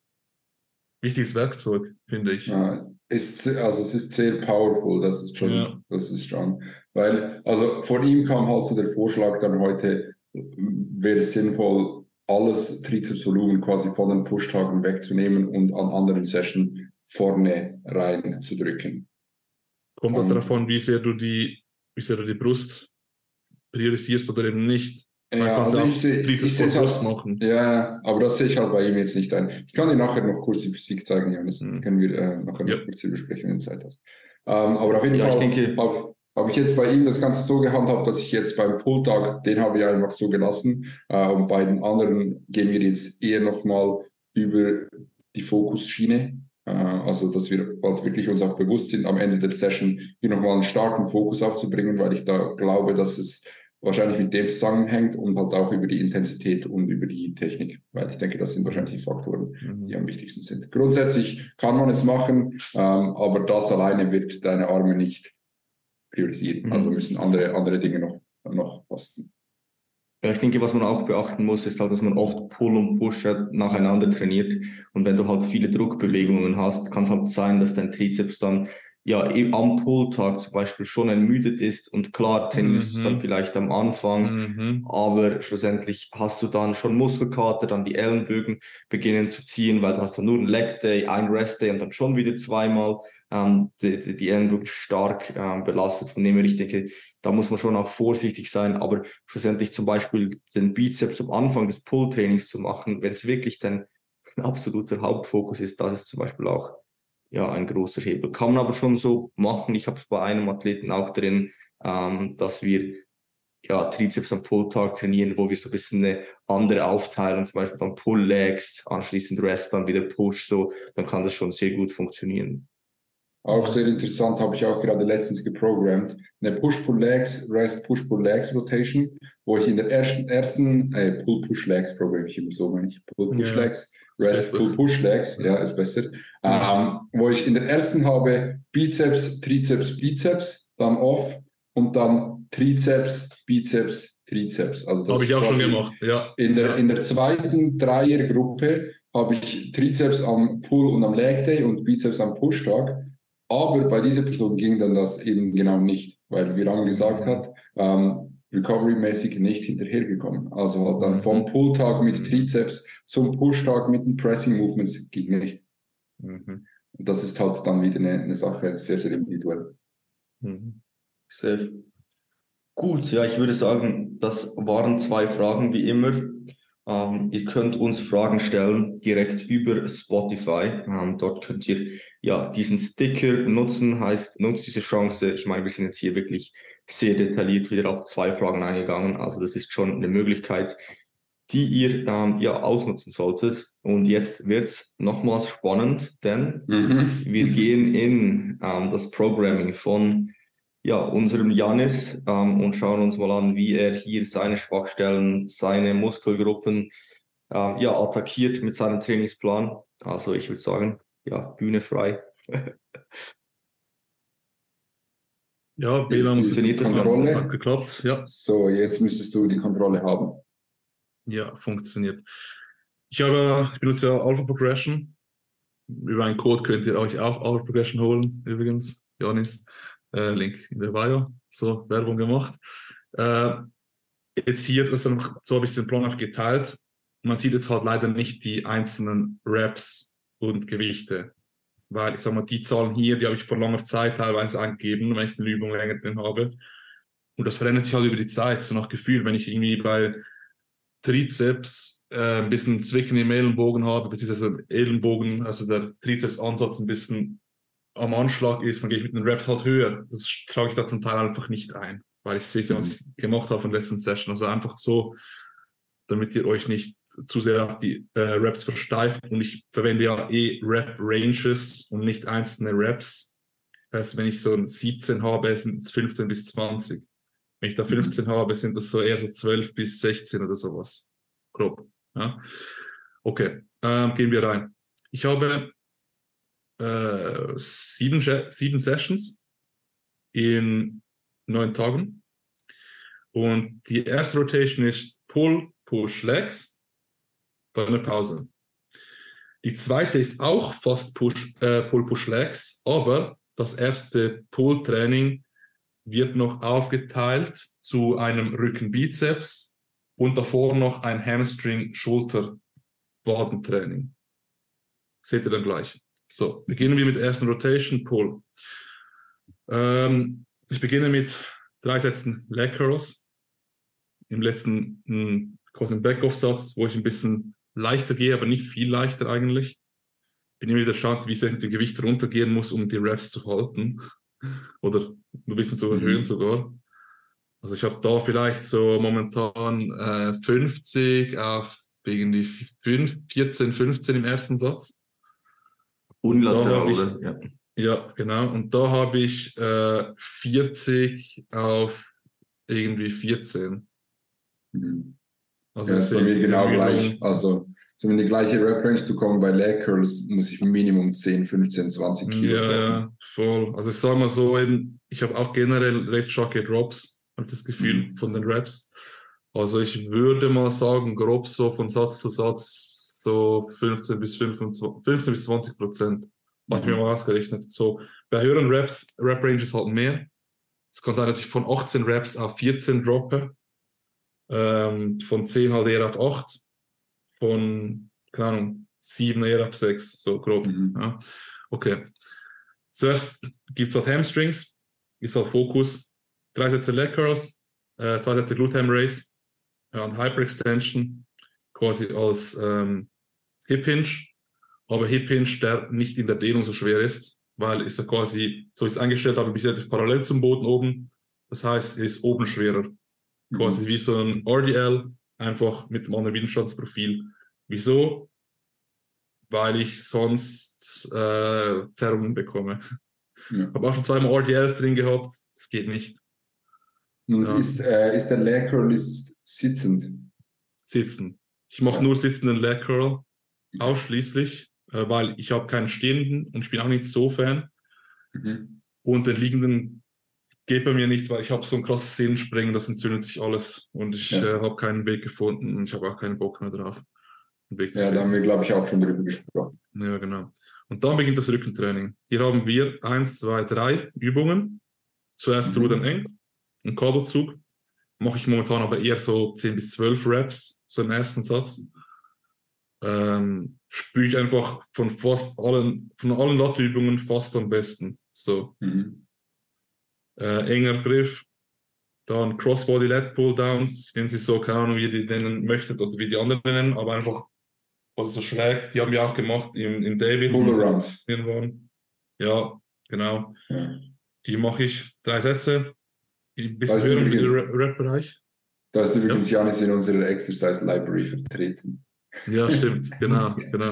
Speaker 2: wichtiges Werkzeug, finde ich.
Speaker 3: Ja, ist, also es ist sehr powerful, das ist schon,
Speaker 2: Ja.
Speaker 3: das ist schon, weil, also von ihm kam halt so der Vorschlag dann heute, wäre es sinnvoll, alles Trizepsvolumen quasi von den Push-Tagen wegzunehmen und an anderen Sessions vorne rein zu drücken.
Speaker 2: Kommt halt
Speaker 3: Und
Speaker 2: darauf an, wie sehr du die, wie sehr du die Brust priorisierst oder eben nicht. Man
Speaker 3: ja,
Speaker 2: kann
Speaker 3: also
Speaker 2: ja
Speaker 3: ich
Speaker 2: auch
Speaker 3: sehe,
Speaker 2: Trizeps
Speaker 3: ich sehe
Speaker 2: vor
Speaker 3: es
Speaker 2: Brust
Speaker 3: halt,
Speaker 2: machen.
Speaker 3: ja, aber das sehe ich halt bei ihm jetzt nicht ein. Ich kann dir nachher noch kurz die Physik zeigen, Janis.
Speaker 2: Mhm.
Speaker 3: Können wir äh, nachher
Speaker 2: Ja.
Speaker 3: noch kurz besprechen, wenn du Zeit hast. Ähm, aber auf jeden
Speaker 1: Ja, ich
Speaker 3: Fall
Speaker 1: denke-
Speaker 3: habe hab ich jetzt bei ihm das Ganze so gehandhabt, dass ich jetzt beim Pull-Tag, den habe ich einfach so gelassen. Äh, und bei den anderen gehen wir jetzt eher nochmal über die Fokusschiene. Äh, also, dass wir halt wirklich uns auch bewusst sind, am Ende der Session hier nochmal einen starken Fokus aufzubringen, weil ich da glaube, dass es wahrscheinlich mit dem zusammenhängt und halt auch über die Intensität und über die Technik, weil ich denke, das sind wahrscheinlich die Faktoren,
Speaker 2: Mhm.
Speaker 3: die am wichtigsten sind. Grundsätzlich kann man es machen, ähm, aber das alleine wird deine Arme nicht priorisieren.
Speaker 1: Mhm.
Speaker 3: Also müssen andere, andere Dinge noch, noch passen.
Speaker 1: Ja, ich denke, was man auch beachten muss, ist halt, dass man oft Pull und Push halt nacheinander trainiert. Und wenn du halt viele Druckbewegungen hast, kann es halt sein, dass dein Trizeps dann ja im- am Pull-Tag zum Beispiel schon ermüdet ist. Und klar, trainierst du es dann
Speaker 2: Mhm.
Speaker 1: vielleicht am Anfang,
Speaker 2: Mhm.
Speaker 1: aber schlussendlich hast du dann schon Muskelkater, dann die Ellenbögen beginnen zu ziehen, weil du hast dann nur einen Leg Day, ein Rest Day und dann schon wieder zweimal ähm, die, die, die Ellenbögen stark ähm, belastet. Von dem her, ich denke, da muss man schon auch vorsichtig sein, aber schlussendlich zum Beispiel den Bizeps am Anfang des Pull-Trainings zu machen, wenn es wirklich dein absoluter Hauptfokus ist, das ist zum Beispiel auch ja ein großer Hebel. Kann man aber schon so machen. Ich habe es bei einem Athleten auch drin, ähm, dass wir ja, Trizeps am Pull-Tag trainieren, wo wir so ein bisschen eine andere Aufteilung, zum Beispiel dann Pull-Legs, anschließend Rest, dann wieder Push, so, dann kann das schon sehr gut funktionieren.
Speaker 3: Auch sehr interessant, habe ich auch gerade letztens geprogrammt. Eine Push-Pull-Legs, Rest-Push-Pull-Legs-Rotation, wo ich in der ersten, ersten äh, Pull-Push-Legs programme ich immer so, meine ich. Pull-Push-Legs,
Speaker 2: Ja,
Speaker 3: Rest-Pull-Push-Legs, ja, ist besser.
Speaker 2: Ja.
Speaker 3: Ähm, wo ich in der ersten habe Bizeps, Trizeps, Bizeps, dann Off und dann Trizeps, Bizeps, Trizeps. Also das
Speaker 2: Habe ich
Speaker 3: ist
Speaker 2: auch schon
Speaker 3: quasi
Speaker 2: gemacht, ja.
Speaker 3: in der,
Speaker 2: Ja.
Speaker 3: in der zweiten Dreiergruppe habe ich Trizeps am Pull- und am Leg Day und Bizeps am Push-Tag. Aber bei dieser Person ging dann das eben genau nicht, weil wie Ram gesagt
Speaker 2: Mhm.
Speaker 3: hat, ähm, recovery-mäßig nicht hinterhergekommen. Also halt dann
Speaker 2: Mhm.
Speaker 3: vom Pull-Tag mit
Speaker 2: Mhm.
Speaker 3: Trizeps zum Push-Tag mit den Pressing-Movements ging nicht.
Speaker 2: Mhm.
Speaker 3: Und das ist halt dann wieder eine, eine Sache, sehr, sehr individuell.
Speaker 2: Mhm.
Speaker 1: Sehr gut, ja, ich würde sagen, das waren zwei Fragen wie immer. Ähm, ihr könnt uns Fragen stellen direkt über Spotify. Ähm, dort könnt ihr ja diesen Sticker nutzen, heißt, nutzt diese Chance. Ich meine, wir sind jetzt hier wirklich sehr detailliert wieder auf zwei Fragen eingegangen. Also das ist schon eine Möglichkeit. die ihr ähm, ja, ausnutzen solltet. Und jetzt wird es nochmals spannend, denn
Speaker 3: Mhm.
Speaker 1: wir gehen in ähm, das Programming von ja, unserem Yannis ähm, und schauen uns mal an, wie er hier seine Schwachstellen, seine Muskelgruppen äh, ja, attackiert mit seinem Trainingsplan. Also ich würde sagen, ja, Bühne frei.
Speaker 2: Ja, W L A N muss
Speaker 1: Funktioniert das
Speaker 2: hat,
Speaker 1: Ganze?
Speaker 2: hat geklappt. Ja,
Speaker 3: So, jetzt müsstest du die Kontrolle haben.
Speaker 2: ja, funktioniert. Ich habe, ich benutze ja Alpha Progression. Über einen Code könnt ihr euch auch Alpha Progression holen, übrigens. Janis, äh, Link in der Bio. So, Werbung gemacht. Äh, jetzt hier, das einfach, so habe ich den Plan auch geteilt. Man sieht jetzt halt leider nicht die einzelnen Reps und Gewichte. Weil ich sag mal, die Zahlen hier, die habe ich vor langer Zeit teilweise angegeben, wenn ich eine Übung länger drin habe. Und das verändert sich halt über die Zeit, so nach Gefühl. Wenn ich irgendwie bei Trizeps äh, ein bisschen Zwicken im Ellenbogen habe, beziehungsweise Ellenbogen, also der Trizeps-Ansatz ein bisschen am Anschlag ist, dann gehe ich mit den Reps halt höher. Das trage ich da zum Teil einfach nicht ein, weil ich sehe, was ich gemacht habe von der letzten Session. Also einfach so, damit ihr euch nicht zu sehr auf die äh, Reps versteift. Und ich verwende ja eh Rep-Ranges und nicht einzelne Reps. Das heißt, wenn ich so ein siebzehn habe, sind es fünfzehn bis zwanzig. Wenn ich da fünfzehn mhm. habe, sind das so eher so zwölf bis sechzehn oder sowas. Grob. Ja. Okay, ähm, gehen wir rein. Ich habe äh, sieben, sieben Sessions in neun Tagen. Und die erste Rotation ist Pull, Push, Legs, dann eine Pause. Die zweite ist auch fast Push, äh, Pull, Push, Legs, aber das erste Pull-Training wird noch aufgeteilt zu einem Rücken-Bizeps und davor noch ein Hamstring-Schulter-Wadentraining. Seht ihr dann gleich. So, beginnen wir mit der ersten Rotation, Pull. Ähm, ich beginne mit drei Sätzen Leg Curls. Im letzten mh, quasi im Backoff-Satz, wo ich ein bisschen leichter gehe, aber nicht viel leichter eigentlich. Bin immer wieder schaut, wie sehr ich mit dem Gewicht runtergehen muss, um die Reps zu halten. Oder ein bisschen zu erhöhen mhm. sogar. Also ich habe da vielleicht so momentan äh, fünfzig auf irgendwie fünf, vierzehn, fünfzehn im ersten Satz.
Speaker 1: Unilateral,
Speaker 2: ich,
Speaker 1: oder?
Speaker 2: Ja. ja, genau. Und da habe ich äh, vierzig auf irgendwie vierzehn.
Speaker 3: Mhm.
Speaker 2: Also
Speaker 3: ja, ist bei mir genau
Speaker 2: Übung,
Speaker 3: gleich. Also um in die gleiche Rep-Range zu kommen, bei Leg Curls muss ich Minimum zehn, fünfzehn, zwanzig Kilo
Speaker 2: Ja, ja, voll. Also ich sage mal so, eben, ich habe auch generell recht starke Drops, habe das Gefühl, mhm. von den Reps. Also ich würde mal sagen, grob so von Satz zu Satz so fünfzehn bis fünfundzwanzig, fünfzehn bis zwanzig Prozent. Habe ich mir mal ausgerechnet. So, bei höheren Reps, Rep-Ranges halt mehr. Es kann sein, dass ich von achtzehn Reps auf vierzehn droppe. Ähm, von zehn halt eher auf acht. Von, keine Ahnung, sieben eher auf sechs, so grob. Mhm. Ja. Okay. Zuerst gibt es halt Hamstrings, ist halt Fokus. Drei Sätze Leg Curls, äh, zwei Sätze Glute Ham Raise ja, und Hyperextension, quasi als ähm, Hip Hinge. Aber Hip Hinge, der nicht in der Dehnung so schwer ist, weil ist er quasi, so ist es eingestellt, aber bis jetzt parallel zum Boden oben. Das heißt, er ist oben schwerer. Mhm. Quasi wie so ein R D L, einfach mit einem anderen Widerstandsprofil. Wieso? Weil ich sonst äh, Zerrungen bekomme. Ja. Habe auch schon zweimal R D Ls drin gehabt, es geht nicht.
Speaker 3: Und ja. ist, äh, ist der Leg Curl ist sitzend?
Speaker 2: Sitzen. Ich mache ja. nur sitzenden Leg Curl, ausschließlich, äh, weil ich habe keinen stehenden und ich bin auch nicht so Fan. Mhm. Und den liegenden geht bei mir nicht, weil ich habe so ein krasses Sehnenspringen, das entzündet sich alles und ich ja. äh, habe keinen Weg gefunden und ich habe auch keinen Bock mehr drauf.
Speaker 3: Weg ja, da haben wir, glaube ich, auch schon drüber gesprochen.
Speaker 2: Ja, genau. Und dann beginnt das Rückentraining. Hier haben wir eins, zwei, drei Übungen. Zuerst mhm. Rudern eng, ein Kabelzug. Mache ich momentan aber eher so zehn bis zwölf Reps, so im ersten Satz. Ähm, spüre ich einfach von fast allen, von allen Lattübungen fast am besten. So. Mhm. Äh, enger Griff. Dann Crossbody Lat Pull-Downs. Ich nenne sie so, keine Ahnung, wie ihr die nennen möchtet oder wie die anderen nennen, aber einfach was so schräg, die haben wir auch gemacht in, in David.
Speaker 3: Pull-Arounds.
Speaker 2: Ja, genau. Ja. Die mache ich drei Sätze, ein bisschen
Speaker 3: weißt
Speaker 2: höher im Rap-Bereich.
Speaker 3: Da ist übrigens Janis in unserer Exercise Library vertreten.
Speaker 2: Ja, stimmt, genau, genau.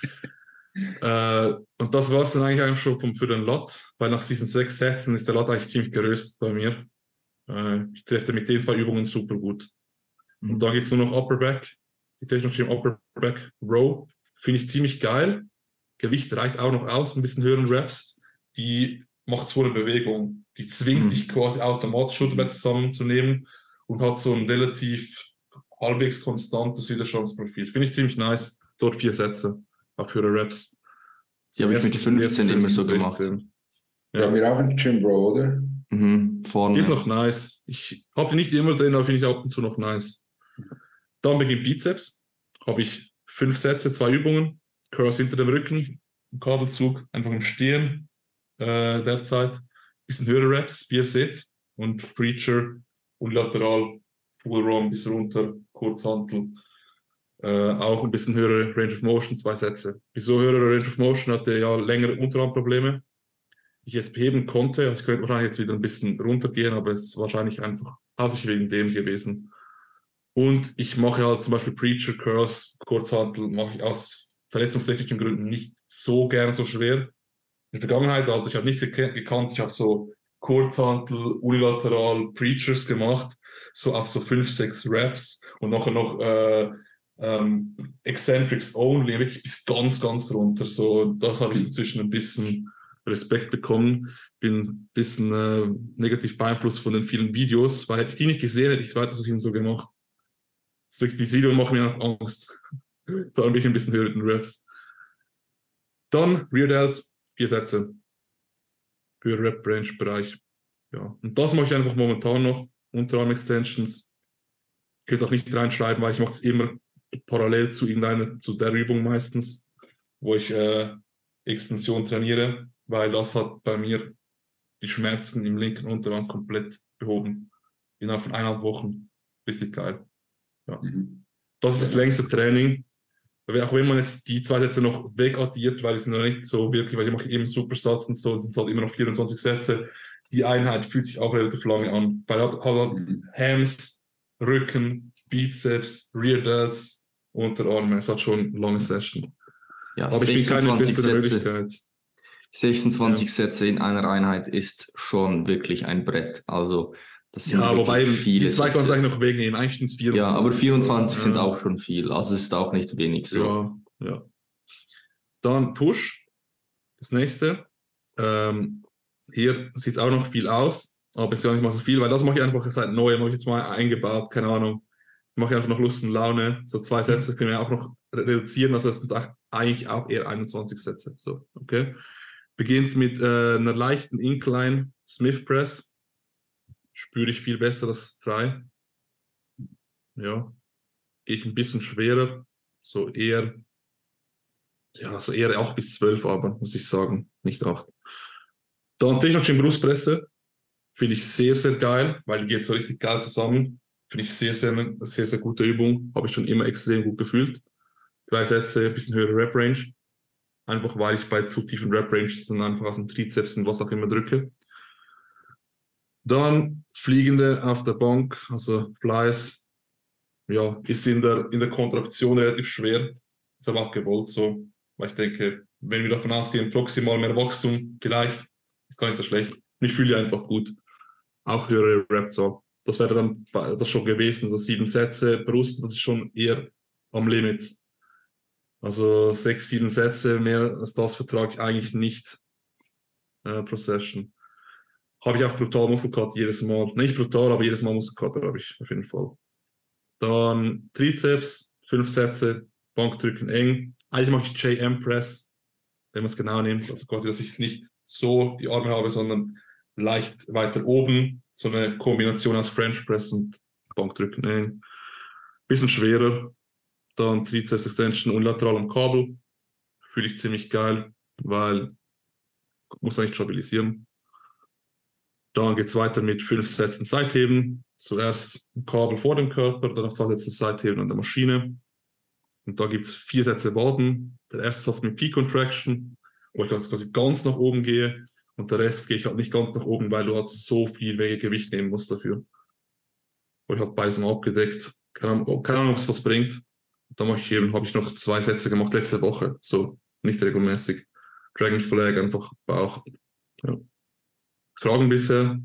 Speaker 2: Äh, und das war es dann eigentlich, eigentlich schon vom, für den Lot, weil nach diesen sechs Sätzen ist der Lot eigentlich ziemlich geröstet bei mir. Äh, ich treffe mit den zwei Übungen super gut. Mhm. Und dann geht es nur noch Upper Back. Die Technologie im Upper Back Row finde ich ziemlich geil. Gewicht reicht auch noch aus, ein bisschen höheren Reps. Die macht so eine Bewegung. Die zwingt mhm. dich quasi automatisch Schulterblatt zusammenzunehmen und hat so ein relativ halbwegs konstantes Widerstandsprofil. Finde ich ziemlich nice. Dort vier Sätze auf höhere Reps.
Speaker 1: Die habe ich mit fünfzehn immer so gemacht.
Speaker 3: Ja, ja, wir auch ein Gym Bro, oder?
Speaker 1: Mhm, vorne.
Speaker 2: Die ist noch nice. Ich habe die nicht immer drin, aber finde ich ab und zu noch nice. Dann beginnt Bizeps. Habe ich fünf Sätze, zwei Übungen. Curls hinter dem Rücken, Kabelzug, einfach im Stehen äh, derzeit. Bisschen höhere Reps, wie ihr seht. Und Preacher und lateral, Full Row bis runter, Kurzhantel. Äh, auch ein bisschen höhere Range of Motion, zwei Sätze. Wieso höhere Range of Motion? Hatte ja längere Unterarmprobleme. Ich jetzt beheben konnte. Also ich könnte wahrscheinlich jetzt wieder ein bisschen runtergehen, aber es ist wahrscheinlich einfach hauptsächlich wegen dem gewesen. Und ich mache halt zum Beispiel Preacher, Curls, Kurzhantel, mache ich aus verletzungstechnischen Gründen nicht so gern so schwer. In der Vergangenheit, also ich habe nichts gekannt, ich habe so Kurzhantel, unilateral Preachers gemacht, so auf so fünf, sechs Reps und nachher noch äh, ähm, Eccentrics only, wirklich bis ganz, ganz runter. So, das habe ich inzwischen ein bisschen Respekt bekommen. Bin ein bisschen äh, negativ beeinflusst von den vielen Videos, weil hätte ich die nicht gesehen, hätte ich es weiter so gemacht. So, dieses Video macht mir noch Angst. Da habe ich ein bisschen höher in den Reps. Dann Rear Delt, vier Sätze. Für Rep-Range-Bereich. Ja. Und das mache ich einfach momentan noch. Unterarm-Extensions. Ich könnte auch nicht reinschreiben, weil ich mache es immer parallel zu irgendeiner, zu der Übung meistens, wo ich äh, Extension trainiere, weil das hat bei mir die Schmerzen im linken Unterarm komplett behoben. Innerhalb von eineinhalb Wochen. Richtig geil. Ja. Mhm. Das ist das längste Training. Auch wenn man jetzt die zwei Sätze noch wegaddiert, weil es noch nicht so wirklich, weil ich mache eben Superstats und so, sind es halt immer noch vierundzwanzig Sätze. Die Einheit fühlt sich auch relativ lange an. Weil halt, halt Hams, Rücken, Bizeps, Rear Delts, Unterarme. Es hat schon eine lange Session.
Speaker 1: Ja,
Speaker 2: aber ich bin keine bessere
Speaker 1: Sätze,
Speaker 2: Möglichkeit.
Speaker 1: sechsundzwanzig
Speaker 2: ja.
Speaker 1: Sätze in einer Einheit ist schon wirklich ein Brett. Also das sind
Speaker 2: ja, wobei
Speaker 1: viele
Speaker 2: die zwei kannst du
Speaker 1: Sätze.
Speaker 2: eigentlich noch wegnehmen. Eigentlich sind es vierundzwanzig.
Speaker 1: Ja, aber vierundzwanzig
Speaker 2: so.
Speaker 1: sind
Speaker 2: ja.
Speaker 1: auch schon viel. Also es ist auch nicht wenig so.
Speaker 2: Ja, ja. Dann Push. Das nächste. Ähm, hier sieht es auch noch viel aus, aber es ist ja nicht mal so viel, weil das mache ich einfach seit neu, mache ich jetzt mal eingebaut, keine Ahnung. Mache ich einfach noch Lust und Laune. So zwei Sätze können wir auch noch reduzieren, also das sind eigentlich auch eher einundzwanzig Sätze. So, okay. Beginnt mit äh, einer leichten Incline Smith Press. Spüre ich viel besser das frei. Ja. Gehe ich ein bisschen schwerer. So eher, ja, so eher acht bis zwölf, aber muss ich sagen, nicht acht. Dann Technology Brustpresse. Finde ich sehr, sehr geil, weil die geht so richtig geil zusammen. Finde ich sehr, sehr, sehr, sehr gute Übung. Habe ich schon immer extrem gut gefühlt. Drei Sätze, ein bisschen höhere Rep-Range. Einfach weil ich bei zu tiefen Rep-Ranges dann einfach aus dem Trizeps und was auch immer drücke. Dann Fliegende auf der Bank, also Flies. Ja, ist in der, in der Kontraktion relativ schwer. Ist aber auch gewollt so. Weil ich denke, wenn wir davon ausgehen, proximal mehr Wachstum, vielleicht, ist gar nicht so schlecht. Und ich fühle einfach gut. Auch höhere Rep-Zahl. Das wäre dann das schon gewesen, so sieben Sätze Brust, das ist schon eher am Limit. Also sechs, sieben Sätze, mehr als das vertrage ich eigentlich nicht äh, pro Session. Habe ich auch brutal Muskelkater jedes Mal. Nicht brutal, aber jedes Mal Muskelkater habe ich auf jeden Fall. Dann Trizeps, fünf Sätze, Bankdrücken eng. Eigentlich mache ich J M Press, wenn man es genau nimmt. Also quasi, dass ich nicht so die Arme habe, sondern leicht weiter oben. So eine Kombination aus French Press und Bankdrücken eng. Bisschen schwerer. Dann Trizeps Extension unilateral am Kabel. Fühle ich ziemlich geil, weil ich muss eigentlich stabilisieren. Dann geht es weiter mit fünf Sätzen Seitheben. Zuerst ein Kabel vor dem Körper, dann noch zwei Sätze Seitheben an der Maschine. Und da gibt es vier Sätze Waden. Der erste Satz mit Peak Contraction, wo ich quasi ganz nach oben gehe. Und der Rest gehe ich halt nicht ganz nach oben, weil du halt so viel Gewicht nehmen musst dafür. Wo ich halt beides mal abgedeckt. Keine Ahnung, keine Ahnung ob es was bringt. Da mache ich eben, habe ich noch zwei Sätze gemacht letzte Woche. So, nicht regelmäßig. Dragon Flag, einfach Bauch. Ja. Fragen bisher?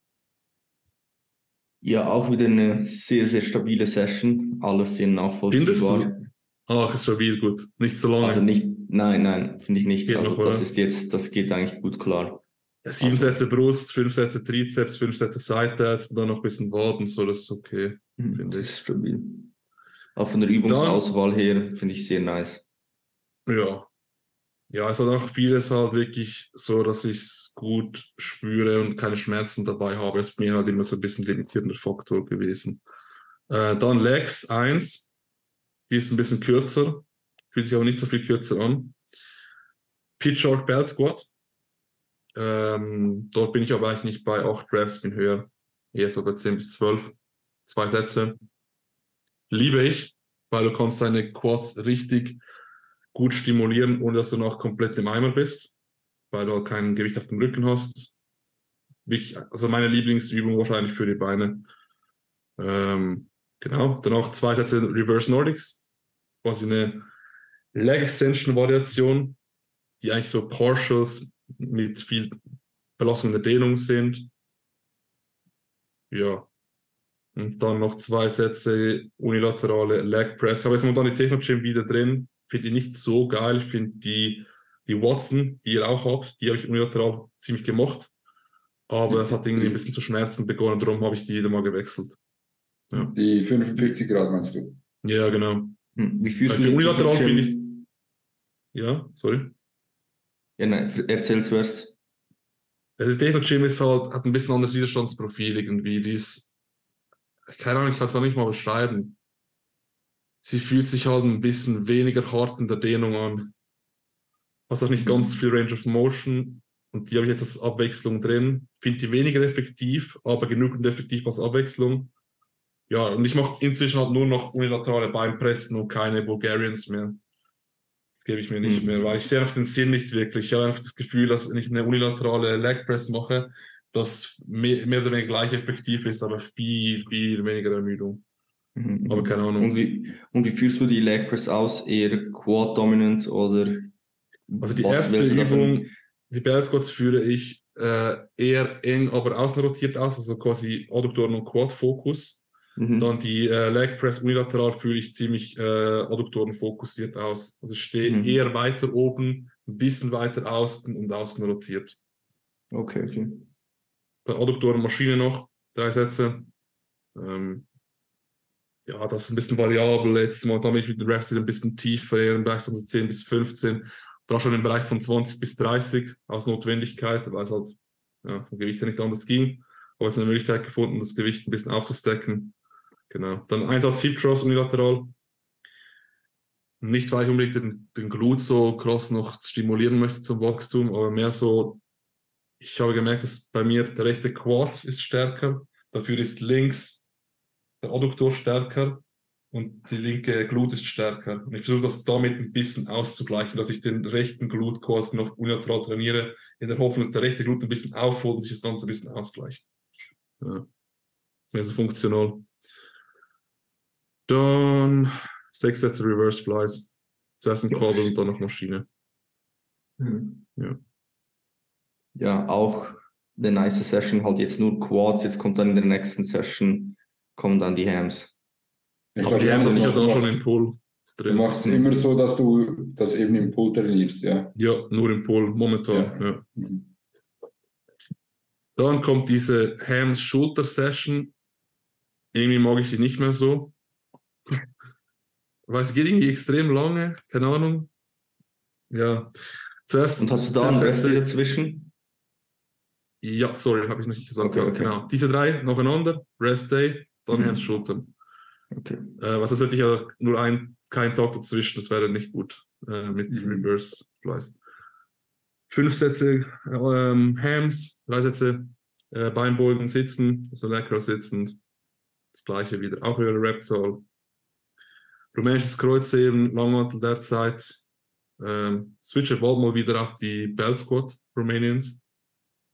Speaker 1: Ja, auch wieder eine sehr, sehr stabile Session. Alles sehr
Speaker 2: Findest
Speaker 1: nachvollziehbar.
Speaker 2: du? Ach, ist stabil, gut. Nicht so lange.
Speaker 1: Also nicht, nein, nein, finde ich nicht.
Speaker 2: Geht
Speaker 1: Also
Speaker 2: noch,
Speaker 1: das
Speaker 2: oder?
Speaker 1: ist jetzt, das geht eigentlich gut klar.
Speaker 2: Ja, sieben
Speaker 1: Also-
Speaker 2: Sätze Brust, fünf Sätze Trizeps, fünf Sätze Seitwärts und dann noch ein bisschen Waden, so, das ist okay,
Speaker 1: Mhm,
Speaker 2: finde
Speaker 1: das
Speaker 2: ich.
Speaker 1: ist stabil. Auch von der Übungsauswahl her finde ich sehr nice.
Speaker 2: Ja. Ja, es hat auch vieles halt wirklich so, dass ich es gut spüre und keine Schmerzen dabei habe. Das ist mir halt immer so ein bisschen limitierender Faktor gewesen. Äh, dann Legs eins, die ist ein bisschen kürzer, fühlt sich aber nicht so viel kürzer an. Pitch Short Belt Squat. Ähm, dort bin ich aber eigentlich nicht bei acht Reps, bin höher, eher sogar zehn bis zwölf. Zwei Sätze. Liebe ich, weil du kannst deine Quads richtig gut stimulieren, ohne dass du noch komplett im Eimer bist, weil du halt kein Gewicht auf dem Rücken hast. Wirklich, also meine Lieblingsübung wahrscheinlich für die Beine. Ähm, genau. Danach zwei Sätze Reverse Nordics, quasi eine Leg Extension Variation, die eigentlich so Partials mit viel Belastung in der Dehnung sind. Ja. Und dann noch zwei Sätze unilaterale Leg Press. Ich habe jetzt momentan die Techno Gym wieder drin. Finde die nicht so geil. Ich finde die, die Watson, die ihr auch habt, die habe ich unilateral ziemlich gemocht. Aber es hat irgendwie ein bisschen zu schmerzen begonnen, darum habe ich die wieder mal gewechselt. Ja,
Speaker 3: Die fünfundvierzig Grad meinst du?
Speaker 2: ja genau.
Speaker 1: Hm, Wie fühlst
Speaker 2: Weil
Speaker 1: du
Speaker 2: für
Speaker 1: die
Speaker 2: unilateral
Speaker 1: Techno
Speaker 2: finde
Speaker 1: Gym?
Speaker 2: ich. Ja, sorry.
Speaker 1: Ja, nein, erzähl zuerst.
Speaker 2: Also die Techno Gym ist halt, hat ein bisschen anderes Widerstandsprofil irgendwie. Die ist, keine Ahnung, ich kann es auch nicht mal beschreiben. Sie fühlt sich halt ein bisschen weniger hart in der Dehnung an. Hast auch nicht ganz viel Range of Motion und die habe ich jetzt als Abwechslung drin. Finde die weniger effektiv, aber genügend effektiv als Abwechslung. Ja, und ich mache inzwischen halt nur noch unilaterale Beinpressen und keine Bulgarians mehr. Das gebe ich mir nicht
Speaker 1: Hm.
Speaker 2: mehr, weil ich sehe einfach den Sinn nicht wirklich. Ich habe einfach das Gefühl, dass wenn ich eine unilaterale Leg Press mache, das mehr, mehr oder weniger gleich effektiv ist, aber viel, viel weniger Ermüdung.
Speaker 1: Mhm.
Speaker 2: Aber keine Ahnung.
Speaker 1: Und wie, und wie fühlst du die Leg Press aus? Eher Quad-Dominant oder
Speaker 2: Also die
Speaker 1: was
Speaker 2: erste
Speaker 1: wärst du davon?
Speaker 2: Übung, die Belt Squats führe ich äh, eher eng, aber außenrotiert aus, also quasi Adduktoren und Quad-Fokus.
Speaker 1: Mhm.
Speaker 2: Dann die äh, Leg Press unilateral führe ich ziemlich äh, Adduktoren fokussiert aus. Also ich stehe
Speaker 1: Mhm.
Speaker 2: eher weiter oben, ein bisschen weiter außen und außen rotiert.
Speaker 1: Okay, okay.
Speaker 2: Dann Adduktoren Maschine noch, drei Sätze. Ähm, ja, das ist ein bisschen variabel. Letztes Mal habe ich mit den Reps wieder ein bisschen tiefer, eher im Bereich von so zehn bis fünfzehn. Da schon im Bereich von zwanzig bis dreißig aus Notwendigkeit, weil es halt ja, vom Gewicht her nicht anders ging. Aber jetzt eine Möglichkeit gefunden, das Gewicht ein bisschen aufzustacken. Genau. Dann Einsatz Hip Thrust unilateral. Nicht, weil ich unbedingt den, den Glut so krass noch stimulieren möchte zum Wachstum, aber mehr so, ich habe gemerkt, dass bei mir der rechte Quad ist stärker, dafür ist links der Adduktor stärker und die linke Glut ist stärker. Und ich versuche das damit ein bisschen auszugleichen, dass ich den rechten Glut quasi noch unilateral trainiere, in der Hoffnung, dass der rechte Glut ein bisschen aufholt und sich das Ganze ein bisschen ausgleicht. Ja. Das ist mehr so funktional. Dann sechs Sätze Reverse Flies. Zuerst ein Kabel und dann noch Maschine.
Speaker 1: Mhm.
Speaker 2: Ja.
Speaker 1: Ja, auch eine nice Session, halt jetzt nur Quads, jetzt kommt dann in der nächsten Session, kommen dann die Hams.
Speaker 3: Ich
Speaker 2: Aber
Speaker 3: glaub,
Speaker 2: die
Speaker 3: du
Speaker 2: Hams
Speaker 3: machst-
Speaker 2: hatte ich ja
Speaker 3: du
Speaker 2: da schon
Speaker 3: machst-
Speaker 2: im Pool
Speaker 3: Du
Speaker 2: drin.
Speaker 3: machst
Speaker 1: Mhm.
Speaker 3: immer so, dass du das eben im Pool trainierst, ja?
Speaker 2: Ja, nur im Pool, momentan.
Speaker 3: Ja.
Speaker 2: Ja.
Speaker 3: Mhm.
Speaker 2: Dann kommt diese Hams-Schulter-Session. Irgendwie mag ich die nicht mehr so. Weil es geht irgendwie extrem lange, keine Ahnung. Ja. Zuerst
Speaker 1: Und hast du da
Speaker 2: fünf
Speaker 1: einen Rest
Speaker 2: Sätze.
Speaker 1: dazwischen?
Speaker 2: Ja, sorry, habe ich noch nicht gesagt.
Speaker 1: Okay,
Speaker 2: Ja,
Speaker 1: okay.
Speaker 2: genau. Diese drei nacheinander, Rest Day, dann
Speaker 1: Mhm.
Speaker 2: Hams Schultern.
Speaker 1: Okay.
Speaker 2: Äh, was hätte ich ja nur ein, kein Tag dazwischen, das wäre nicht gut äh, mit
Speaker 3: Mhm.
Speaker 2: Reverse Flies. Fünf Sätze ähm, Hams, drei Sätze äh, Beinbeugen sitzen, also Leg Curl sitzend. Das gleiche wieder, auch höhere Repzahl. Rumänisches Kreuzheben, Langhantel derzeit. Ähm, switche bald mal wieder auf die Belt Squat Romanians.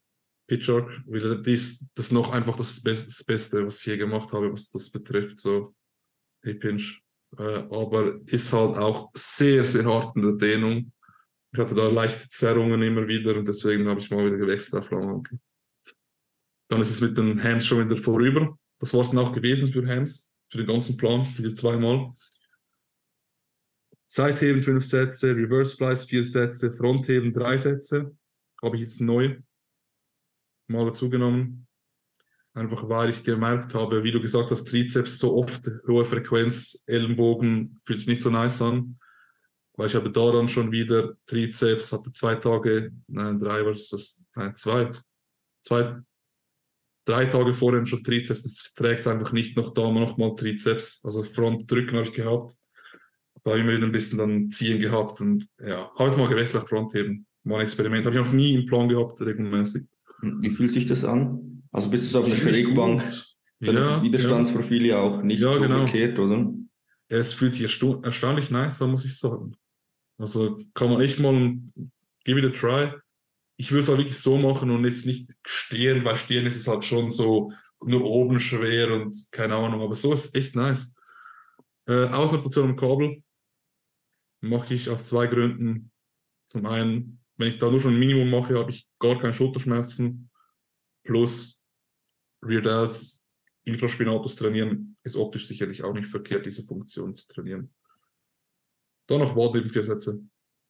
Speaker 2: Pitchfork, weil dies, das ist noch einfach das Beste, das Beste, was ich je gemacht habe, was das betrifft, so Hip-Hinge. Äh, aber ist halt auch sehr, sehr hart in der Dehnung. Ich hatte da leichte Zerrungen immer wieder und deswegen habe ich mal wieder gewechselt auf Langhantel. Dann ist es mit den Hams schon wieder vorüber. Das war es dann auch gewesen für Hams, für den ganzen Plan, diese zweimal. Seitheben fünf Sätze, Reverse Flies vier Sätze, Frontheben drei Sätze. Habe ich jetzt neu mal dazu genommen. Einfach weil ich gemerkt habe, wie du gesagt hast, Trizeps so oft, hohe Frequenz, Ellenbogen, fühlt sich nicht so nice an. Weil ich habe da dann schon wieder Trizeps, hatte zwei Tage, nein, drei, was ist das? Nein, zwei. Zwei, drei Tage vorher schon Trizeps, das trägt es einfach nicht noch da nochmal Trizeps. Also Frontdrücken habe ich gehabt. Da habe ich immer wieder ein bisschen dann Ziehen gehabt und ja, habe jetzt mal gewechselt auf Frontheben. Mal ein Experiment, habe ich noch nie im Plan gehabt, regelmäßig.
Speaker 1: Wie fühlt sich das an? Also bist du so auf einer
Speaker 2: Ziemlich
Speaker 1: Schrägbank,
Speaker 2: gut.
Speaker 1: dann
Speaker 2: Ja,
Speaker 1: ist das Widerstandsprofil ja auch nicht
Speaker 2: Ja,
Speaker 1: so
Speaker 2: genau.
Speaker 1: verkehrt, oder?
Speaker 2: Es fühlt sich ersta- erstaunlich nice an, muss ich sagen. Also kann man echt mal, give it a try. Ich würde es halt wirklich so machen und jetzt nicht stehen, weil stehen ist es halt schon so nur oben schwer und keine Ahnung, aber so ist echt nice. Äh, Ausrotation am Kabel mache ich aus zwei Gründen. Zum einen, wenn ich da nur schon ein Minimum mache, habe ich gar keine Schulterschmerzen. Plus Rear Delts, Infraspinatus trainieren, ist optisch sicherlich auch nicht verkehrt, diese Funktion zu trainieren. Dann noch Wort eben vier Sätze.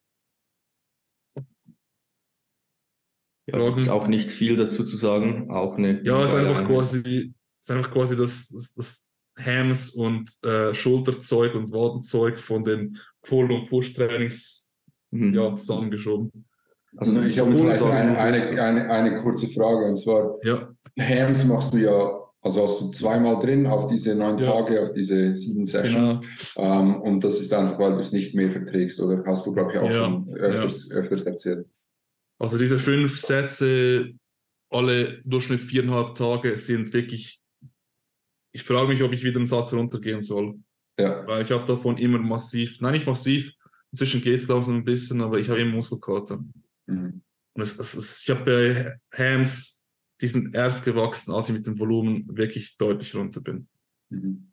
Speaker 1: Ja, gibt es auch nicht viel dazu zu sagen. Auch eine
Speaker 2: Ja, es ist
Speaker 1: geile
Speaker 2: einfach
Speaker 1: Einheit.
Speaker 2: quasi, es ist einfach quasi das, das, das Hams und äh, Schulterzeug und Wadenzeug von den Pull- und Push-Trainings
Speaker 1: Mhm.
Speaker 2: ja, zusammengeschoben.
Speaker 1: Also
Speaker 3: ich habe
Speaker 1: somit
Speaker 3: vielleicht
Speaker 1: hast du
Speaker 3: eine,
Speaker 1: alles-
Speaker 3: eine, eine, eine kurze Frage, und zwar,
Speaker 2: Ja,
Speaker 3: Hams machst du ja, also hast du zweimal drin auf diese neun
Speaker 2: Ja.
Speaker 3: Tage, auf diese sieben Sessions.
Speaker 2: genau.
Speaker 3: Ähm, und das ist einfach, weil du es nicht mehr verträgst, oder hast du, glaube ich, auch
Speaker 2: Ja,
Speaker 3: schon öfters, öfters erzählt.
Speaker 2: Also diese fünf Sätze, alle Durchschnitt viereinhalb Tage, sind wirklich, ich frage mich, ob ich wieder einen Satz runtergehen soll.
Speaker 3: Ja.
Speaker 2: Weil ich habe davon immer massiv, nein, nicht massiv, inzwischen geht es da so ein bisschen, aber ich habe immer Muskelkater.
Speaker 3: Mhm.
Speaker 2: Und es, es, es, ich habe bei Hams, die sind erst gewachsen, als ich mit dem Volumen wirklich deutlich runter bin.
Speaker 3: Mhm.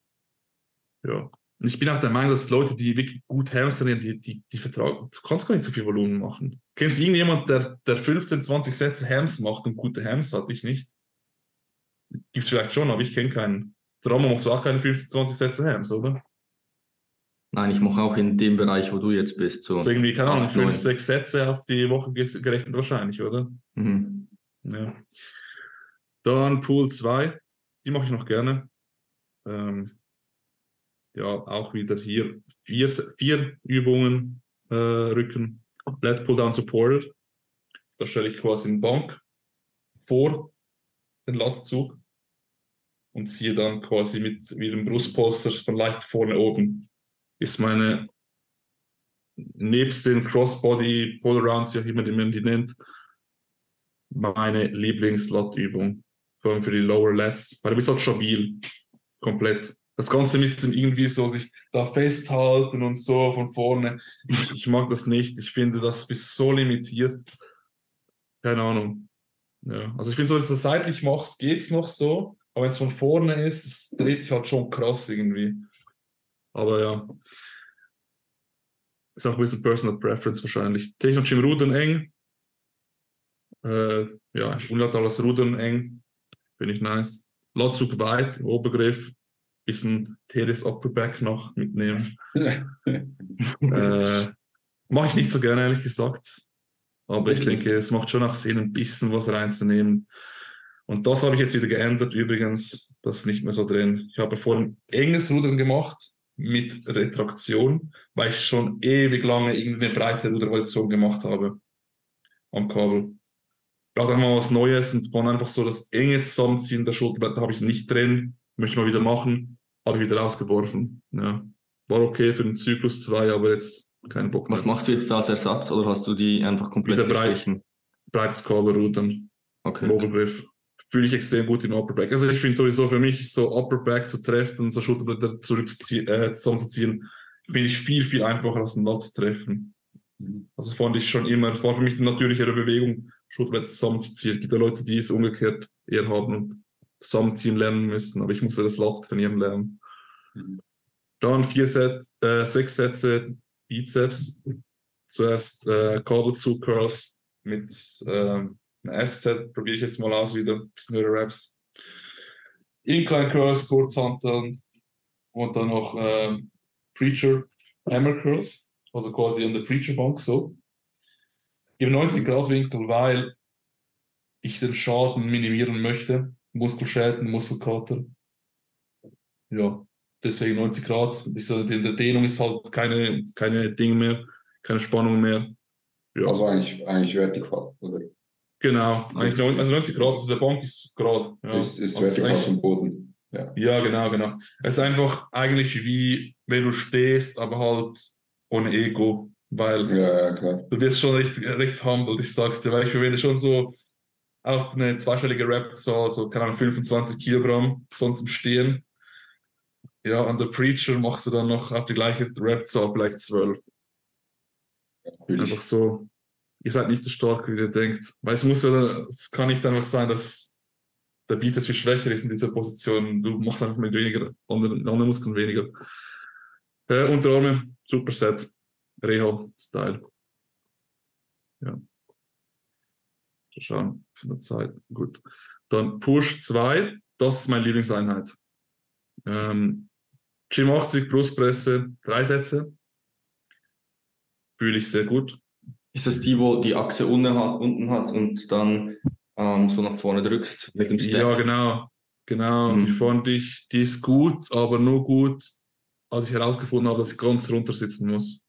Speaker 2: Ja. Und ich bin auch der Meinung, dass Leute, die wirklich gut Hams trainieren, die, die, die vertragen, du kannst gar nicht so viel Volumen machen. Kennst du irgendjemand, der, der fünfzehn, zwanzig Sätze Hams macht und gute Hams hat? Ich nicht. Gibt es vielleicht schon, aber ich kenne keinen. Der Ramo macht auch keine fünfzehn, zwanzig Sätze Hams, oder?
Speaker 1: Nein, ich mache auch in dem Bereich, wo du jetzt bist. So
Speaker 2: So irgendwie, keine Ahnung,
Speaker 1: acht,
Speaker 2: fünf,
Speaker 1: neun.
Speaker 2: sechs Sätze auf die Woche ges- gerechnet wahrscheinlich, oder?
Speaker 1: Mhm.
Speaker 2: Ja. Dann Pool zwei, die mache ich noch gerne. Ähm, ja, auch wieder hier vier, vier Übungen äh, Rücken. Lat Pull Down Supported. Da stelle ich quasi eine Bank vor den Latzug und ziehe dann quasi mit, mit dem Brustpolster von leicht vorne oben. Ist meine, nebst den Crossbody Pull-Arounds, wie auch immer man die nennt, meine Lieblings-Lat-Übung. Vor allem für die Lower Lats, weil du bist halt stabil. Komplett. Das Ganze mit dem irgendwie so sich da festhalten und so von vorne. Ich, ich mag das nicht. Ich finde, das bist so limitiert. Keine Ahnung. Ja. Also ich finde, so, wenn du es seitlich machst, geht's noch so. Aber wenn es von vorne ist, das dreht dich halt schon krass irgendwie. Aber ja. Ist auch ein bisschen Personal Preference wahrscheinlich. Technisch im Rudern eng. Äh, ja, unilaterales Rudern eng. Finde ich nice. Latzug weit, Obergriff. Bisschen Teres Upper Back noch mitnehmen. äh, Mache ich nicht so gerne, ehrlich gesagt. Aber ich denke, es macht schon auch Sinn, ein bisschen was reinzunehmen. Und das habe ich jetzt wieder geändert, übrigens. Das ist nicht mehr so drin. Ich habe vorhin ein enges Rudern gemacht mit Retraktion, weil ich schon ewig lange irgendeine breite Rudervariation gemacht habe am Kabel. Ich brauche mal was Neues und von einfach so das enge Zusammenziehen der Schulterblätter habe ich nicht drin. Möchte ich mal wieder machen. Habe ich wieder rausgeworfen. Ja. War okay für den Zyklus zwei, aber jetzt keinen Bock mehr.
Speaker 1: Was machst du jetzt da als Ersatz oder hast du die einfach komplett
Speaker 2: Wieder breit,
Speaker 1: gestrichen?
Speaker 2: breites Kabelrudern
Speaker 1: Okay.
Speaker 2: im Obergriff. Fühle ich extrem gut im Upper Back. Also ich finde sowieso für mich so Upper Back zu treffen, so Schulterblätter zurückzuziehen, äh, zusammenzuziehen, finde ich viel, viel einfacher als ein Lat zu treffen. Also fand ich schon immer, war für mich eine natürlichere Bewegung, Schulterblätter zusammenzuziehen. Es gibt ja Leute, die es umgekehrt eher haben und zusammenziehen lernen müssen, aber ich musste das Lat trainieren lernen. Mhm. Dann vier Set, äh, sechs Sätze Bizeps. Zuerst äh, Kabelzug Curls mit äh, einer S-Z, probiere ich jetzt mal aus wieder, ein bisschen höhere Reps. Incline Curls, Kurzhanteln und dann noch äh, Preacher Hammer Curls, also quasi an der Preacher Bank so. Im neunzig Grad Winkel, weil ich den Schaden minimieren möchte, Muskelschäden, Muskelkater. Ja, deswegen neunzig Grad. Ist halt in der Dehnung ist halt keine, keine Dinge mehr, keine Spannung mehr. Ja.
Speaker 3: Also eigentlich, eigentlich vertikal, oder?
Speaker 2: Genau, eigentlich neunzig, also neunzig Grad, also der Bank ist gerade. Ja.
Speaker 3: Ist, ist
Speaker 2: also
Speaker 3: vertikal zum Boden. Ja.
Speaker 2: ja, genau, genau. Es ist einfach eigentlich wie, wenn du stehst, aber halt ohne Ego, weil
Speaker 3: Ja, ja, klar.
Speaker 2: du wirst schon recht, recht humbled, ich sag's dir, weil ich verwende schon so auf eine zweistellige Rep-Zahl, so keine Ahnung, fünfundzwanzig Kilogramm, sonst im Stehen. Ja, an der Preacher machst du dann noch auf die gleiche Rep-Zahl vielleicht zwölf.
Speaker 3: Ja,
Speaker 2: einfach so, ihr seid nicht so stark, wie ihr denkt. Weil es muss ja, es kann nicht einfach sein, dass der Bizeps viel schwächer ist in dieser Position. Du machst einfach mit weniger, anderen, anderen Muskeln weniger. Äh, Unterarme, Superset, Reha-Style. Ja. Zu schauen von der Zeit. Gut. Dann Push zwei, das ist meine Lieblingseinheit. Ähm, Gym achtzig, Brustpresse, drei Sätze. Fühle ich sehr gut.
Speaker 1: Ist das die, wo die Achse unten hat, unten hat und dann ähm, so nach vorne drückst mit dem Step?
Speaker 2: Ja, genau. Genau,
Speaker 1: Mhm.
Speaker 2: die fand ich, die ist gut, aber nur gut, als ich herausgefunden habe, dass ich ganz runter sitzen muss.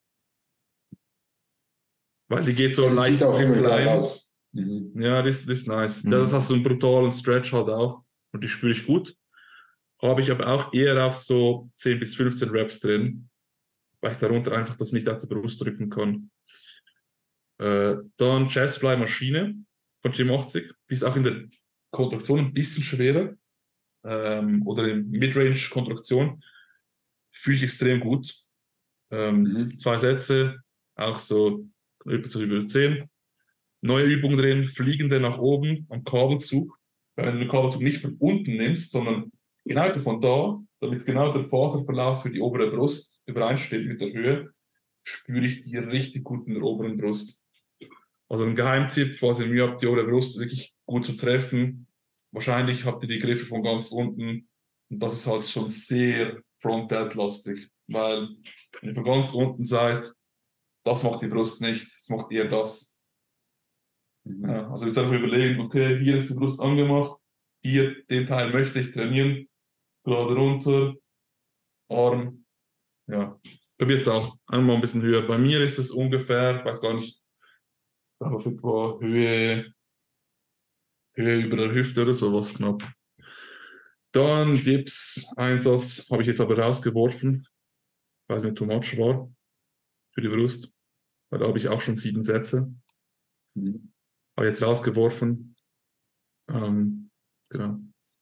Speaker 2: Weil die geht so
Speaker 3: Ja, das
Speaker 2: leicht
Speaker 3: sieht auch immer gleich
Speaker 2: klein.
Speaker 3: aus. Mhm.
Speaker 2: Ja, das, das ist nice.
Speaker 1: Mhm.
Speaker 2: Ja, das hast du einen brutalen Stretch halt auch. Und die spüre ich gut. Habe ich aber auch eher auf so zehn bis fünfzehn Reps drin, weil ich darunter einfach das nicht auf die Brust drücken kann. Äh, dann Jazzfly Maschine von Gym achtzig. Die ist auch in der Kontraktion ein bisschen schwerer. Ähm, oder in Midrange-Kontraktion. Fühle ich extrem gut. Ähm,
Speaker 3: Mhm.
Speaker 2: Zwei Sätze, auch so über zehn. Neue Übung drin, fliegende nach oben am Kabelzug. Wenn du den Kabelzug nicht von unten nimmst, sondern genau von da, damit genau der Faserverlauf für die obere Brust übereinstimmt mit der Höhe, spüre ich die richtig gut in der oberen Brust. Also ein Geheimtipp, falls ihr Mühe habt, die obere Brust wirklich gut zu treffen. Wahrscheinlich habt ihr die Griffe von ganz unten. Und das ist halt schon sehr Front-Delt-lastig. Weil, wenn ihr von ganz unten seid, das macht die Brust nicht. Das macht eher das.
Speaker 3: Mhm.
Speaker 2: Ja, also jetzt einfach überlegen, okay, hier ist die Brust angemacht. Hier, den Teil möchte ich trainieren. Gerade runter. Arm. Ja, probiert es aus. Einmal ein bisschen höher. Bei mir ist es ungefähr, ich weiß gar nicht, auf etwa Höhe, Höhe über der Hüfte oder sowas knapp. Dann Dips-Einsatz habe ich jetzt aber rausgeworfen, weil es mir too much war für die Brust. Weil da habe ich auch schon sieben Sätze.
Speaker 3: Mhm.
Speaker 2: Habe jetzt rausgeworfen. Ähm, genau.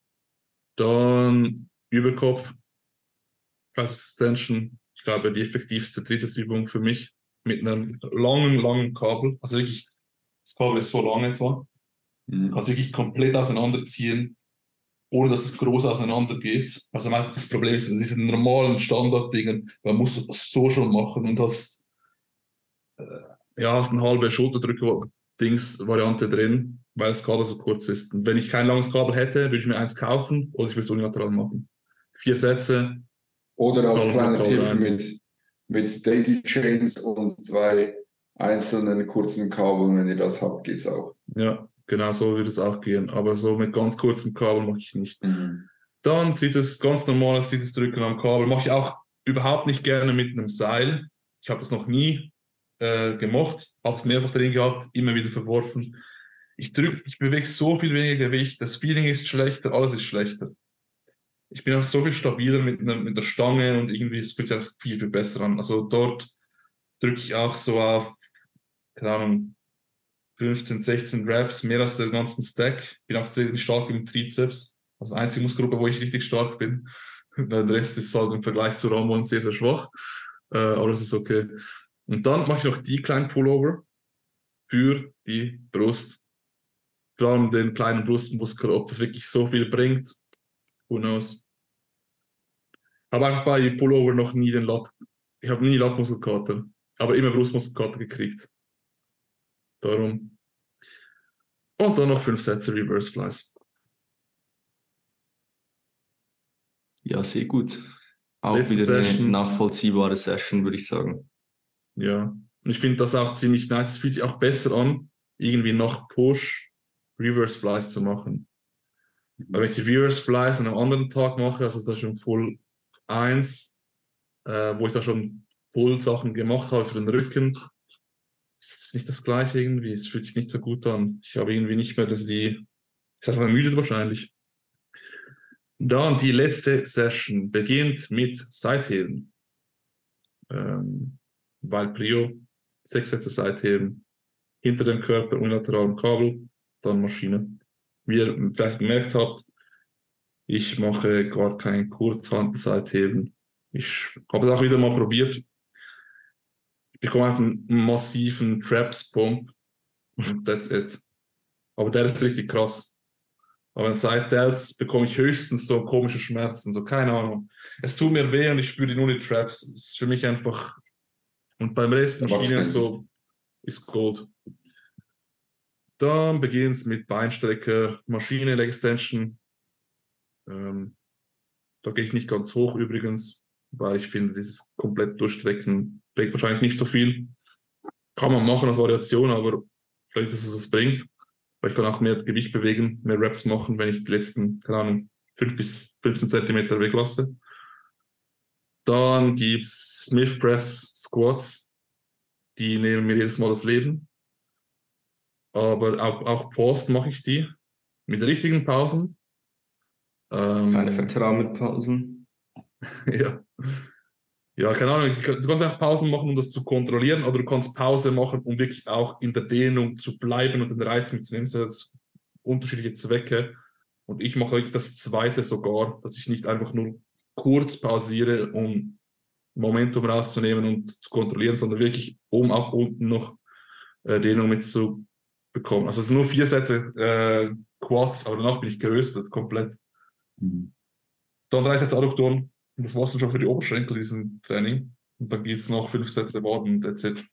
Speaker 2: Dann Überkopf, Biceps Extension. Ich glaube, die effektivste Trizepsübung für mich. Mit einem langen, langen Kabel. Also wirklich, das Kabel ist so lang etwa.
Speaker 3: Mhm.
Speaker 2: Kannst wirklich komplett auseinanderziehen, ohne dass es groß auseinander geht. Also meistens das Problem ist, in diesen normalen Standarddingen, da musst du das so schon machen und hast, äh, ja, hast eine halbe Schulterdrücker-Dings-Variante drin, weil das Kabel so kurz ist. Und wenn ich kein langes Kabel hätte, würde ich mir eins kaufen oder ich würde es unilateral machen. Vier Sätze.
Speaker 3: Oder als kleiner Tipp
Speaker 2: rein.
Speaker 3: mit, mit Daisy Chains und zwei einzelnen kurzen Kabeln, wenn ihr das habt, geht's auch.
Speaker 2: Ja, genau so würde es auch gehen. Aber so mit ganz kurzem Kabel mache ich nicht.
Speaker 3: Mhm.
Speaker 2: Dann dieses ganz normales dieses Drücken am Kabel mache ich auch überhaupt nicht gerne mit einem Seil. Ich habe das noch nie äh, gemacht, habe es mehrfach drin gehabt, immer wieder verworfen. Ich drücke, ich bewege so viel weniger Gewicht, das Feeling ist schlechter, alles ist schlechter. Ich bin auch so viel stabiler mit, ne, mit der Stange und irgendwie fühlt sich auch viel, viel besser an. Also dort drücke ich auch so auf, keine Ahnung, fünfzehn, sechzehn Reps, mehr als der ganzen Stack. Bin auch ziemlich stark im Trizeps. Also einzige Muskelgruppe, wo ich richtig stark bin. Der Rest ist halt im Vergleich zu Ramon sehr, sehr schwach. Äh, aber das ist okay. Und dann mache ich noch die kleinen Pullover für die Brust. vor allem den kleinen Brustmuskel, ob das wirklich so viel bringt, who knows. Habe einfach bei Pullover noch nie den Lat, ich habe nie Latmuskelkater, aber immer Brustmuskelkater gekriegt. Darum. Und dann noch fünf Sätze Reverse Flies.
Speaker 1: Ja, sehr gut. Auch
Speaker 2: Letzte
Speaker 1: wieder eine
Speaker 2: Session.
Speaker 1: nachvollziehbare Session, würde ich sagen.
Speaker 2: Ja, und ich finde das auch ziemlich nice. Es fühlt sich auch besser an, irgendwie noch Push Reverse Flies zu machen. Weil wenn ich die Reverse Flies an einem anderen Tag mache, also das ist schon Pull eins, äh, wo ich da schon Pull-Sachen gemacht habe für den Rücken, ist es nicht das gleiche irgendwie. Es fühlt sich nicht so gut an. Ich habe irgendwie nicht mehr, dass die, ist einfach ermüdet wahrscheinlich. Dann die letzte Session beginnt mit Seitheben. Ähm, weil Prio, sechs Sätze Seitheben, hinter dem Körper, unilateralen Kabel, dann Maschine. Wie ihr vielleicht gemerkt habt, ich mache gar kein Kurzhantel-Seitheben. Ich habe das auch wieder mal probiert. Ich bekomme einfach einen massiven Traps-Pump und that's it. Aber der ist richtig krass. Aber in Side-Delts bekomme ich höchstens so komische Schmerzen, so keine Ahnung. Es tut mir weh und ich spüre nur die Traps. Das ist für mich einfach. Und beim Rest Maschine und so ist Gold. Dann beginnt es mit Beinstrecker, Maschine, Leg Extension. Ähm, da gehe ich nicht ganz hoch übrigens, weil ich finde, dieses komplett Durchstrecken bringt wahrscheinlich nicht so viel. Kann man machen als Variation, aber vielleicht ist es was bringt. Weil ich kann auch mehr Gewicht bewegen, mehr Reps machen, wenn ich die letzten, keine Ahnung, fünf bis fünfzehn Zentimeter weglasse. Dann gibt es Smith Press Squats. Die nehmen mir jedes Mal das Leben. Aber auch, auch Post mache ich die. Mit richtigen Pausen. Ähm,
Speaker 1: Keine Vertrauen mit Pausen.
Speaker 2: ja. Ja, keine Ahnung. Ich, du kannst auch Pausen machen, um das zu kontrollieren, oder du kannst Pause machen, um wirklich auch in der Dehnung zu bleiben und den Reiz mitzunehmen. Das sind unterschiedliche Zwecke. Und ich mache wirklich das Zweite sogar, dass ich nicht einfach nur kurz pausiere, um Momentum rauszunehmen und zu kontrollieren, sondern wirklich, um auch unten noch äh, Dehnung mitzubekommen. Also es sind nur vier Sätze äh, Quads, aber danach bin ich geröstet, komplett.
Speaker 3: Mhm.
Speaker 2: Dann drei Sätze Adduktoren. Und das war's dann schon für die Oberschenkel, diesen Training. Und dann geht es noch fünf Sätze Waden, that's it.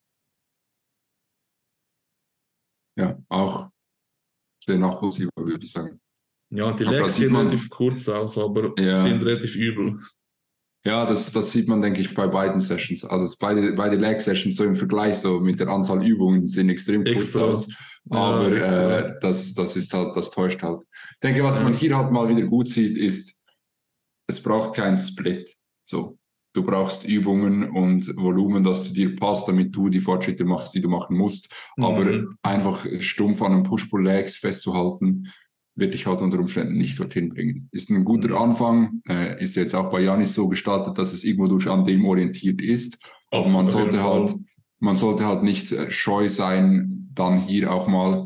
Speaker 3: Ja, auch sehr nachvollziehbar, würde ich sagen.
Speaker 2: Ja, und die
Speaker 3: Aber da
Speaker 2: Legs
Speaker 3: sieht
Speaker 2: sehen
Speaker 3: man-
Speaker 2: relativ kurz aus, aber
Speaker 3: Ja.
Speaker 2: sind relativ übel.
Speaker 3: Ja, das, das sieht man, denke ich, bei beiden Sessions. Also beide, beide Leg-Sessions so im Vergleich, so mit der Anzahl Übungen, sehen extrem kurz
Speaker 2: Extra.
Speaker 3: aus.
Speaker 2: Ja,
Speaker 3: Aber
Speaker 2: extra.
Speaker 3: äh, das, das ist halt, das täuscht halt. Ich denke, was
Speaker 2: Ja.
Speaker 3: man hier halt mal wieder gut sieht, ist, es braucht kein Split. So, du brauchst Übungen und Volumen, das zu dir passt, damit du die Fortschritte machst, die du machen musst. Aber
Speaker 2: Mhm.
Speaker 3: einfach stumpf an einem Push-Pull-Legs festzuhalten, wird dich halt unter Umständen nicht dorthin bringen. Ist ein guter
Speaker 2: Mhm.
Speaker 3: Anfang, äh, ist jetzt auch bei Janis so gestartet, dass es irgendwo durch an dem orientiert ist. Aber man
Speaker 2: Auf jeden
Speaker 3: sollte
Speaker 2: Fall.
Speaker 3: halt, man sollte halt nicht äh, scheu sein, dann hier auch mal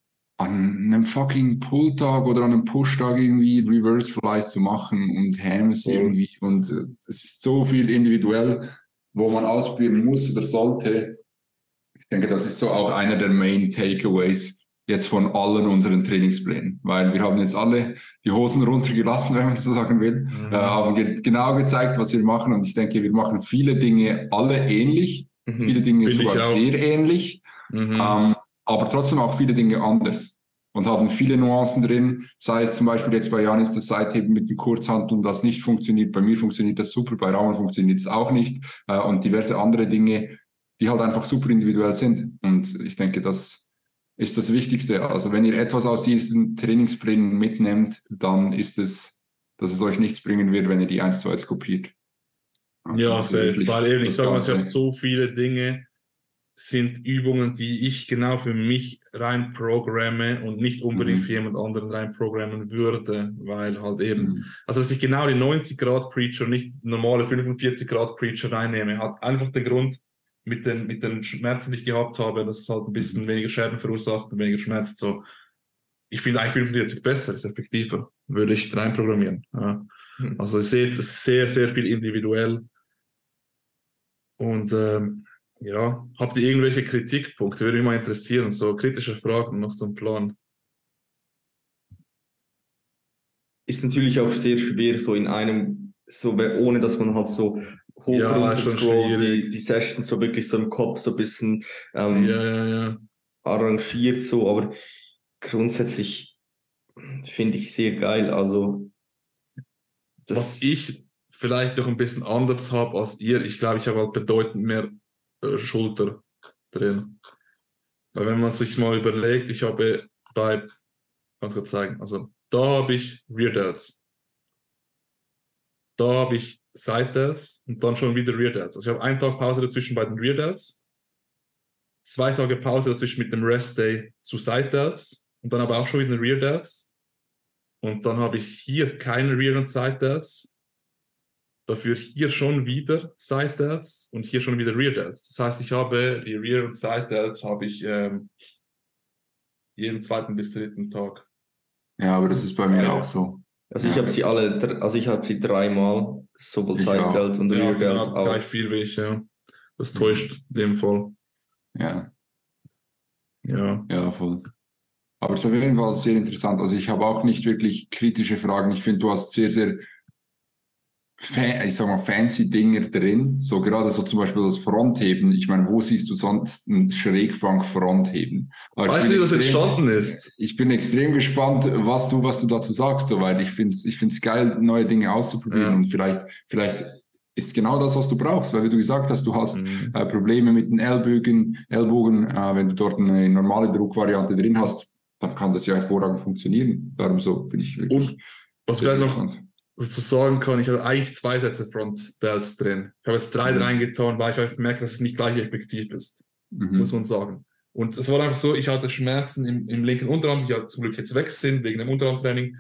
Speaker 3: an einem fucking Pull-Tag oder an einem Push-Tag irgendwie Reverse Flies zu machen und Hams
Speaker 2: Voll.
Speaker 3: irgendwie. Und äh, es ist so viel individuell, wo man ausprobieren muss oder sollte. Ich denke, das ist so auch einer der Main Takeaways jetzt von allen unseren Trainingsplänen, weil wir haben jetzt alle die Hosen runtergelassen, wenn man so sagen will,
Speaker 2: Mhm.
Speaker 3: äh, haben ge genau gezeigt, was wir machen, und ich denke, wir machen viele Dinge alle ähnlich,
Speaker 2: Mhm.
Speaker 3: viele Dinge
Speaker 2: Finde ich
Speaker 3: sogar
Speaker 2: auch.
Speaker 3: sehr ähnlich,
Speaker 2: Mhm.
Speaker 3: ähm, aber trotzdem auch viele Dinge anders und haben viele Nuancen drin, sei es zum Beispiel jetzt bei Janis das Seitheben mit den Kurzhanteln, das nicht funktioniert, bei mir funktioniert das super, bei Raman funktioniert es auch nicht, äh, und diverse andere Dinge, die halt einfach super individuell sind. Und ich denke, das ist das Wichtigste. Also wenn ihr etwas aus diesen Trainingsplänen mitnehmt, dann ist es, dass es euch nichts bringen wird, wenn ihr die eins zu eins kopiert.
Speaker 2: Ja,
Speaker 3: Also
Speaker 2: safe.
Speaker 3: wirklich
Speaker 2: Weil eben, ich
Speaker 3: das
Speaker 2: sage mal, es
Speaker 3: Ganze-
Speaker 2: gibt so viele Dinge, sind Übungen, die ich genau für mich rein programme und nicht unbedingt
Speaker 3: Mhm.
Speaker 2: für jemand anderen rein programmen würde, weil halt eben,
Speaker 3: Mhm.
Speaker 2: also dass ich genau die neunzig Grad Preacher, nicht normale fünfundvierzig Grad Preacher reinnehme, hat einfach den Grund mit den, mit den Schmerzen, die ich gehabt habe, dass es halt ein bisschen
Speaker 3: Mhm.
Speaker 2: weniger Scherben verursacht und weniger Schmerz. So, ich finde eigentlich fünfundvierzig besser, ist effektiver, würde ich rein programmieren. Ja.
Speaker 1: Hm.
Speaker 2: Also ihr seht, es ist sehr, sehr viel individuell. Und ähm, ja, habt ihr irgendwelche Kritikpunkte? Würde mich mal interessieren, so kritische Fragen noch zum Plan.
Speaker 1: ist natürlich auch sehr schwer, so in einem, so ohne dass man halt so hoch
Speaker 2: Ja,
Speaker 1: runter
Speaker 2: schon
Speaker 1: scrollt, die,
Speaker 2: schwierig.
Speaker 1: die Sessions so wirklich so im Kopf so ein bisschen ähm,
Speaker 2: Ja, ja, ja.
Speaker 1: arrangiert, so, aber grundsätzlich finde ich sehr geil. Also, das,
Speaker 2: Was ich vielleicht noch ein bisschen anders habe als ihr, ich glaube, ich habe halt bedeutend mehr äh, Schulter drin. Weil wenn man sich mal überlegt, ich habe bei, kannst du zeigen, also da habe ich Rear Delts, da habe ich Side Delts und dann schon wieder Rear Delts. Also ich habe einen Tag Pause dazwischen bei den Rear Delts, zwei Tage Pause dazwischen mit dem Rest Day zu Side Delts und dann aber auch schon wieder Rear Delts. Und dann habe ich hier keine Rear und Side Delts, dafür hier schon wieder Side Delts und hier schon wieder Rear Delts. Das heißt, ich habe die Rear und Side Delts habe ich ähm, jeden zweiten bis dritten Tag.
Speaker 3: Ja, aber das ist bei mir
Speaker 2: Beide.
Speaker 3: auch so.
Speaker 1: also
Speaker 3: Ja.
Speaker 1: ich habe sie alle, dr- also ich habe sie dreimal, sowohl
Speaker 3: Ich
Speaker 1: Side
Speaker 3: auch.
Speaker 1: Delt und
Speaker 2: Ja,
Speaker 1: Rear Delt
Speaker 2: genau,
Speaker 1: auf.
Speaker 2: gleich viel wie ich, ja. Das täuscht in dem Fall.
Speaker 3: Ja,
Speaker 2: Ja.
Speaker 3: ja, voll. Aber es ist auf jeden Fall sehr interessant. Also ich habe auch nicht wirklich kritische Fragen. Ich finde, du hast sehr, sehr fa ich sag mal, fancy Dinger drin. So gerade so zum Beispiel das Frontheben. Ich meine, wo siehst du sonst ein Schrägbank-Frontheben? Aber ich
Speaker 2: Weißt
Speaker 3: bin
Speaker 2: du, wie das
Speaker 3: extrem-
Speaker 2: entstanden ist?
Speaker 3: Ich bin extrem gespannt, was du, was du dazu sagst, so, weil ich finde es ich find's geil, neue Dinge auszuprobieren
Speaker 2: Ja.
Speaker 3: und vielleicht, vielleicht ist genau das, was du brauchst, weil wie du gesagt hast, du hast
Speaker 2: Mhm.
Speaker 3: äh, Probleme mit den Ellbogen, Ellbogen äh, wenn du dort eine normale Druckvariante drin hast, dann kann das ja hervorragend funktionieren. Darum so bin ich wirklich
Speaker 2: Und was
Speaker 3: sehr,
Speaker 2: vielleicht
Speaker 3: sehr
Speaker 2: noch
Speaker 3: gespannt.
Speaker 2: dazu sagen kann, ich habe eigentlich zwei Sätze Front Delts drin. Ich habe jetzt drei
Speaker 3: Mhm.
Speaker 2: reingetan, weil ich einfach merke, dass es nicht gleich effektiv ist,
Speaker 3: Mhm.
Speaker 2: muss man sagen. Und es war einfach so, ich hatte Schmerzen im, im linken Unterarm, die ja zum Glück jetzt weg sind, wegen dem Unterarmtraining.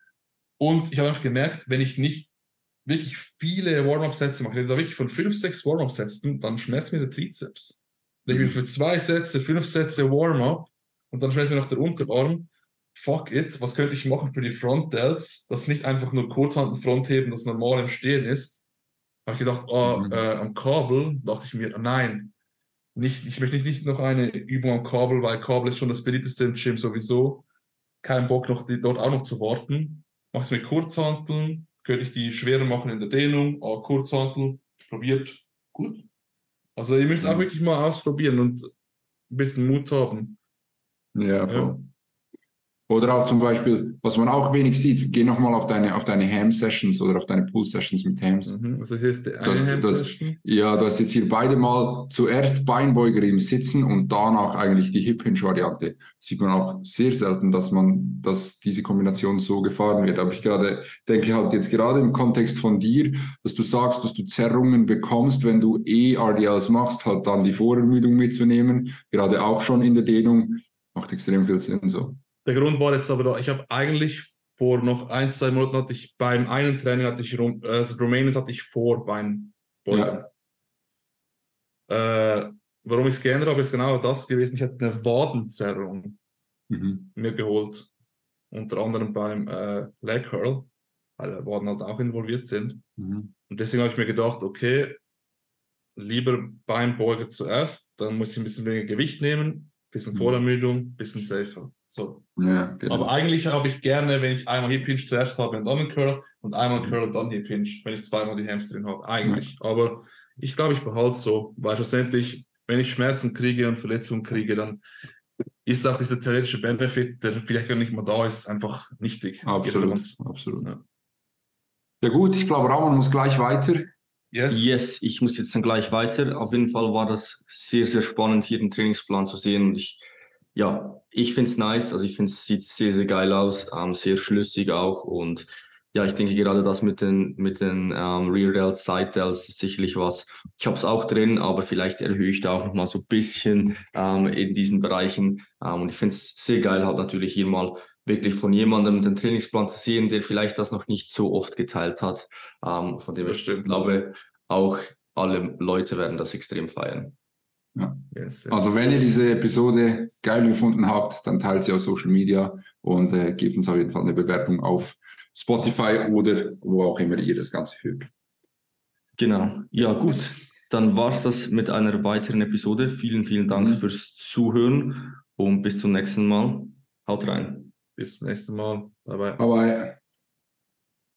Speaker 2: Und ich habe einfach gemerkt, wenn ich nicht wirklich viele Warm-Up-Sätze mache, wenn ich da wirklich von fünf, sechs Warm-Up-Sätzen, dann schmerzt mir der Trizeps. Wenn ich mir für zwei Sätze, fünf Sätze Warm-Up und dann schmerzt mir noch der Unterarm, fuck it, was könnte ich machen für die Front Delts, das nicht einfach nur Kurzhantel-Frontheben, das normal im Stehen ist. Habe ich gedacht, oh,
Speaker 3: Mhm.
Speaker 2: äh, am Kabel, dachte ich mir, nein, nicht, ich möchte nicht noch eine Übung am Kabel, weil Kabel ist schon das beliebteste im Gym sowieso. Kein Bock, noch die, dort auch noch zu warten. Mach es mit Kurzhanteln, könnte ich die schwerer machen in der Dehnung, aber Kurzhantel, probiert, gut. Also ihr müsst auch
Speaker 3: Mhm.
Speaker 2: wirklich mal ausprobieren und ein bisschen Mut haben.
Speaker 3: Ja, voll.
Speaker 2: Ja.
Speaker 3: Oder auch zum Beispiel, was man auch wenig sieht, geh nochmal auf deine, auf deine Ham-Sessions oder auf deine Pool-Sessions mit Hams.
Speaker 2: Mhm. Also hier ist die eine
Speaker 3: Das, das,
Speaker 2: Ham-Session.
Speaker 3: ja, du hast jetzt hier beide mal zuerst Beinbeuger im Sitzen und danach eigentlich die Hip-Hinge-Variante. Sieht man auch sehr selten, dass man, dass diese Kombination so gefahren wird. Aber ich gerade denke halt jetzt gerade im Kontext von dir, dass du sagst, dass du Zerrungen bekommst, wenn du eh R D Ls machst, halt dann die Vorermüdung mitzunehmen, gerade auch schon in der Dehnung, macht extrem viel Sinn so.
Speaker 2: Der Grund war jetzt aber da, ich habe eigentlich vor noch ein, zwei Monaten hatte ich beim einen Training hatte ich Rum, also Romanians hatte ich vor Beinbeugen.
Speaker 3: Ja.
Speaker 2: Äh, warum ich es geändert habe, ist genau das gewesen. Ich hatte eine Wadenzerrung
Speaker 3: Mhm.
Speaker 2: mir geholt. Unter anderem beim äh, Leg Curl, weil Waden halt auch involviert sind.
Speaker 3: Mhm.
Speaker 2: Und deswegen habe ich mir gedacht, okay, lieber Beinbeuger zuerst, dann muss ich ein bisschen weniger Gewicht nehmen, bisschen
Speaker 3: Mhm.
Speaker 2: Vorermüdung, bisschen safer. So.
Speaker 3: Ja, genau.
Speaker 2: Aber eigentlich habe ich gerne, wenn ich einmal Hip Hinge zuerst habe und dann einen Curl und einmal
Speaker 3: Mhm.
Speaker 2: Curl und dann Hip Hinge, wenn ich zweimal die Hams drin habe. Eigentlich. Ja. Aber ich glaube, ich behalte es so, weil schlussendlich, wenn ich Schmerzen kriege und Verletzungen kriege, dann ist auch dieser theoretische Benefit, der vielleicht gar nicht mal da ist, einfach nichtig.
Speaker 3: Absolut,
Speaker 2: irrelevant.
Speaker 3: absolut.
Speaker 2: Ja.
Speaker 3: Ja gut, ich glaube, Ramon muss gleich weiter.
Speaker 2: Yes.
Speaker 1: Yes, ich muss jetzt dann gleich weiter. Auf jeden Fall war das sehr, sehr spannend, hier den Trainingsplan zu sehen. Und ich, ja, ich finde es nice. Also ich finde es sieht sehr, sehr geil aus, ähm, sehr schlüssig auch. Und ja, ich denke gerade das mit den mit den ähm, Rear Delts, Side Delts ist sicherlich was. Ich habe es auch drin, aber vielleicht erhöhe ich da auch noch mal so ein bisschen ähm, in diesen Bereichen. Ähm, und ich finde es sehr geil, halt natürlich hier mal wirklich von jemandem den Trainingsplan zu sehen, der vielleicht das noch nicht so oft geteilt hat. Ähm, von dem
Speaker 2: Das
Speaker 1: ich
Speaker 2: stimmt.
Speaker 1: glaube, auch alle Leute werden das extrem feiern.
Speaker 3: Ja.
Speaker 2: Yes, yes.
Speaker 3: Also wenn ihr diese Episode geil gefunden habt, dann teilt sie auf Social Media und äh, gebt uns auf jeden Fall eine Bewertung auf Spotify oder wo auch immer ihr das Ganze hört.
Speaker 1: Genau. Ja, gut. Dann war's das mit einer weiteren Episode. Vielen, vielen Dank
Speaker 3: Mhm.
Speaker 1: fürs Zuhören und bis zum nächsten Mal. Haut rein.
Speaker 2: Bis zum nächsten Mal. Bye bye.
Speaker 3: Bye bye.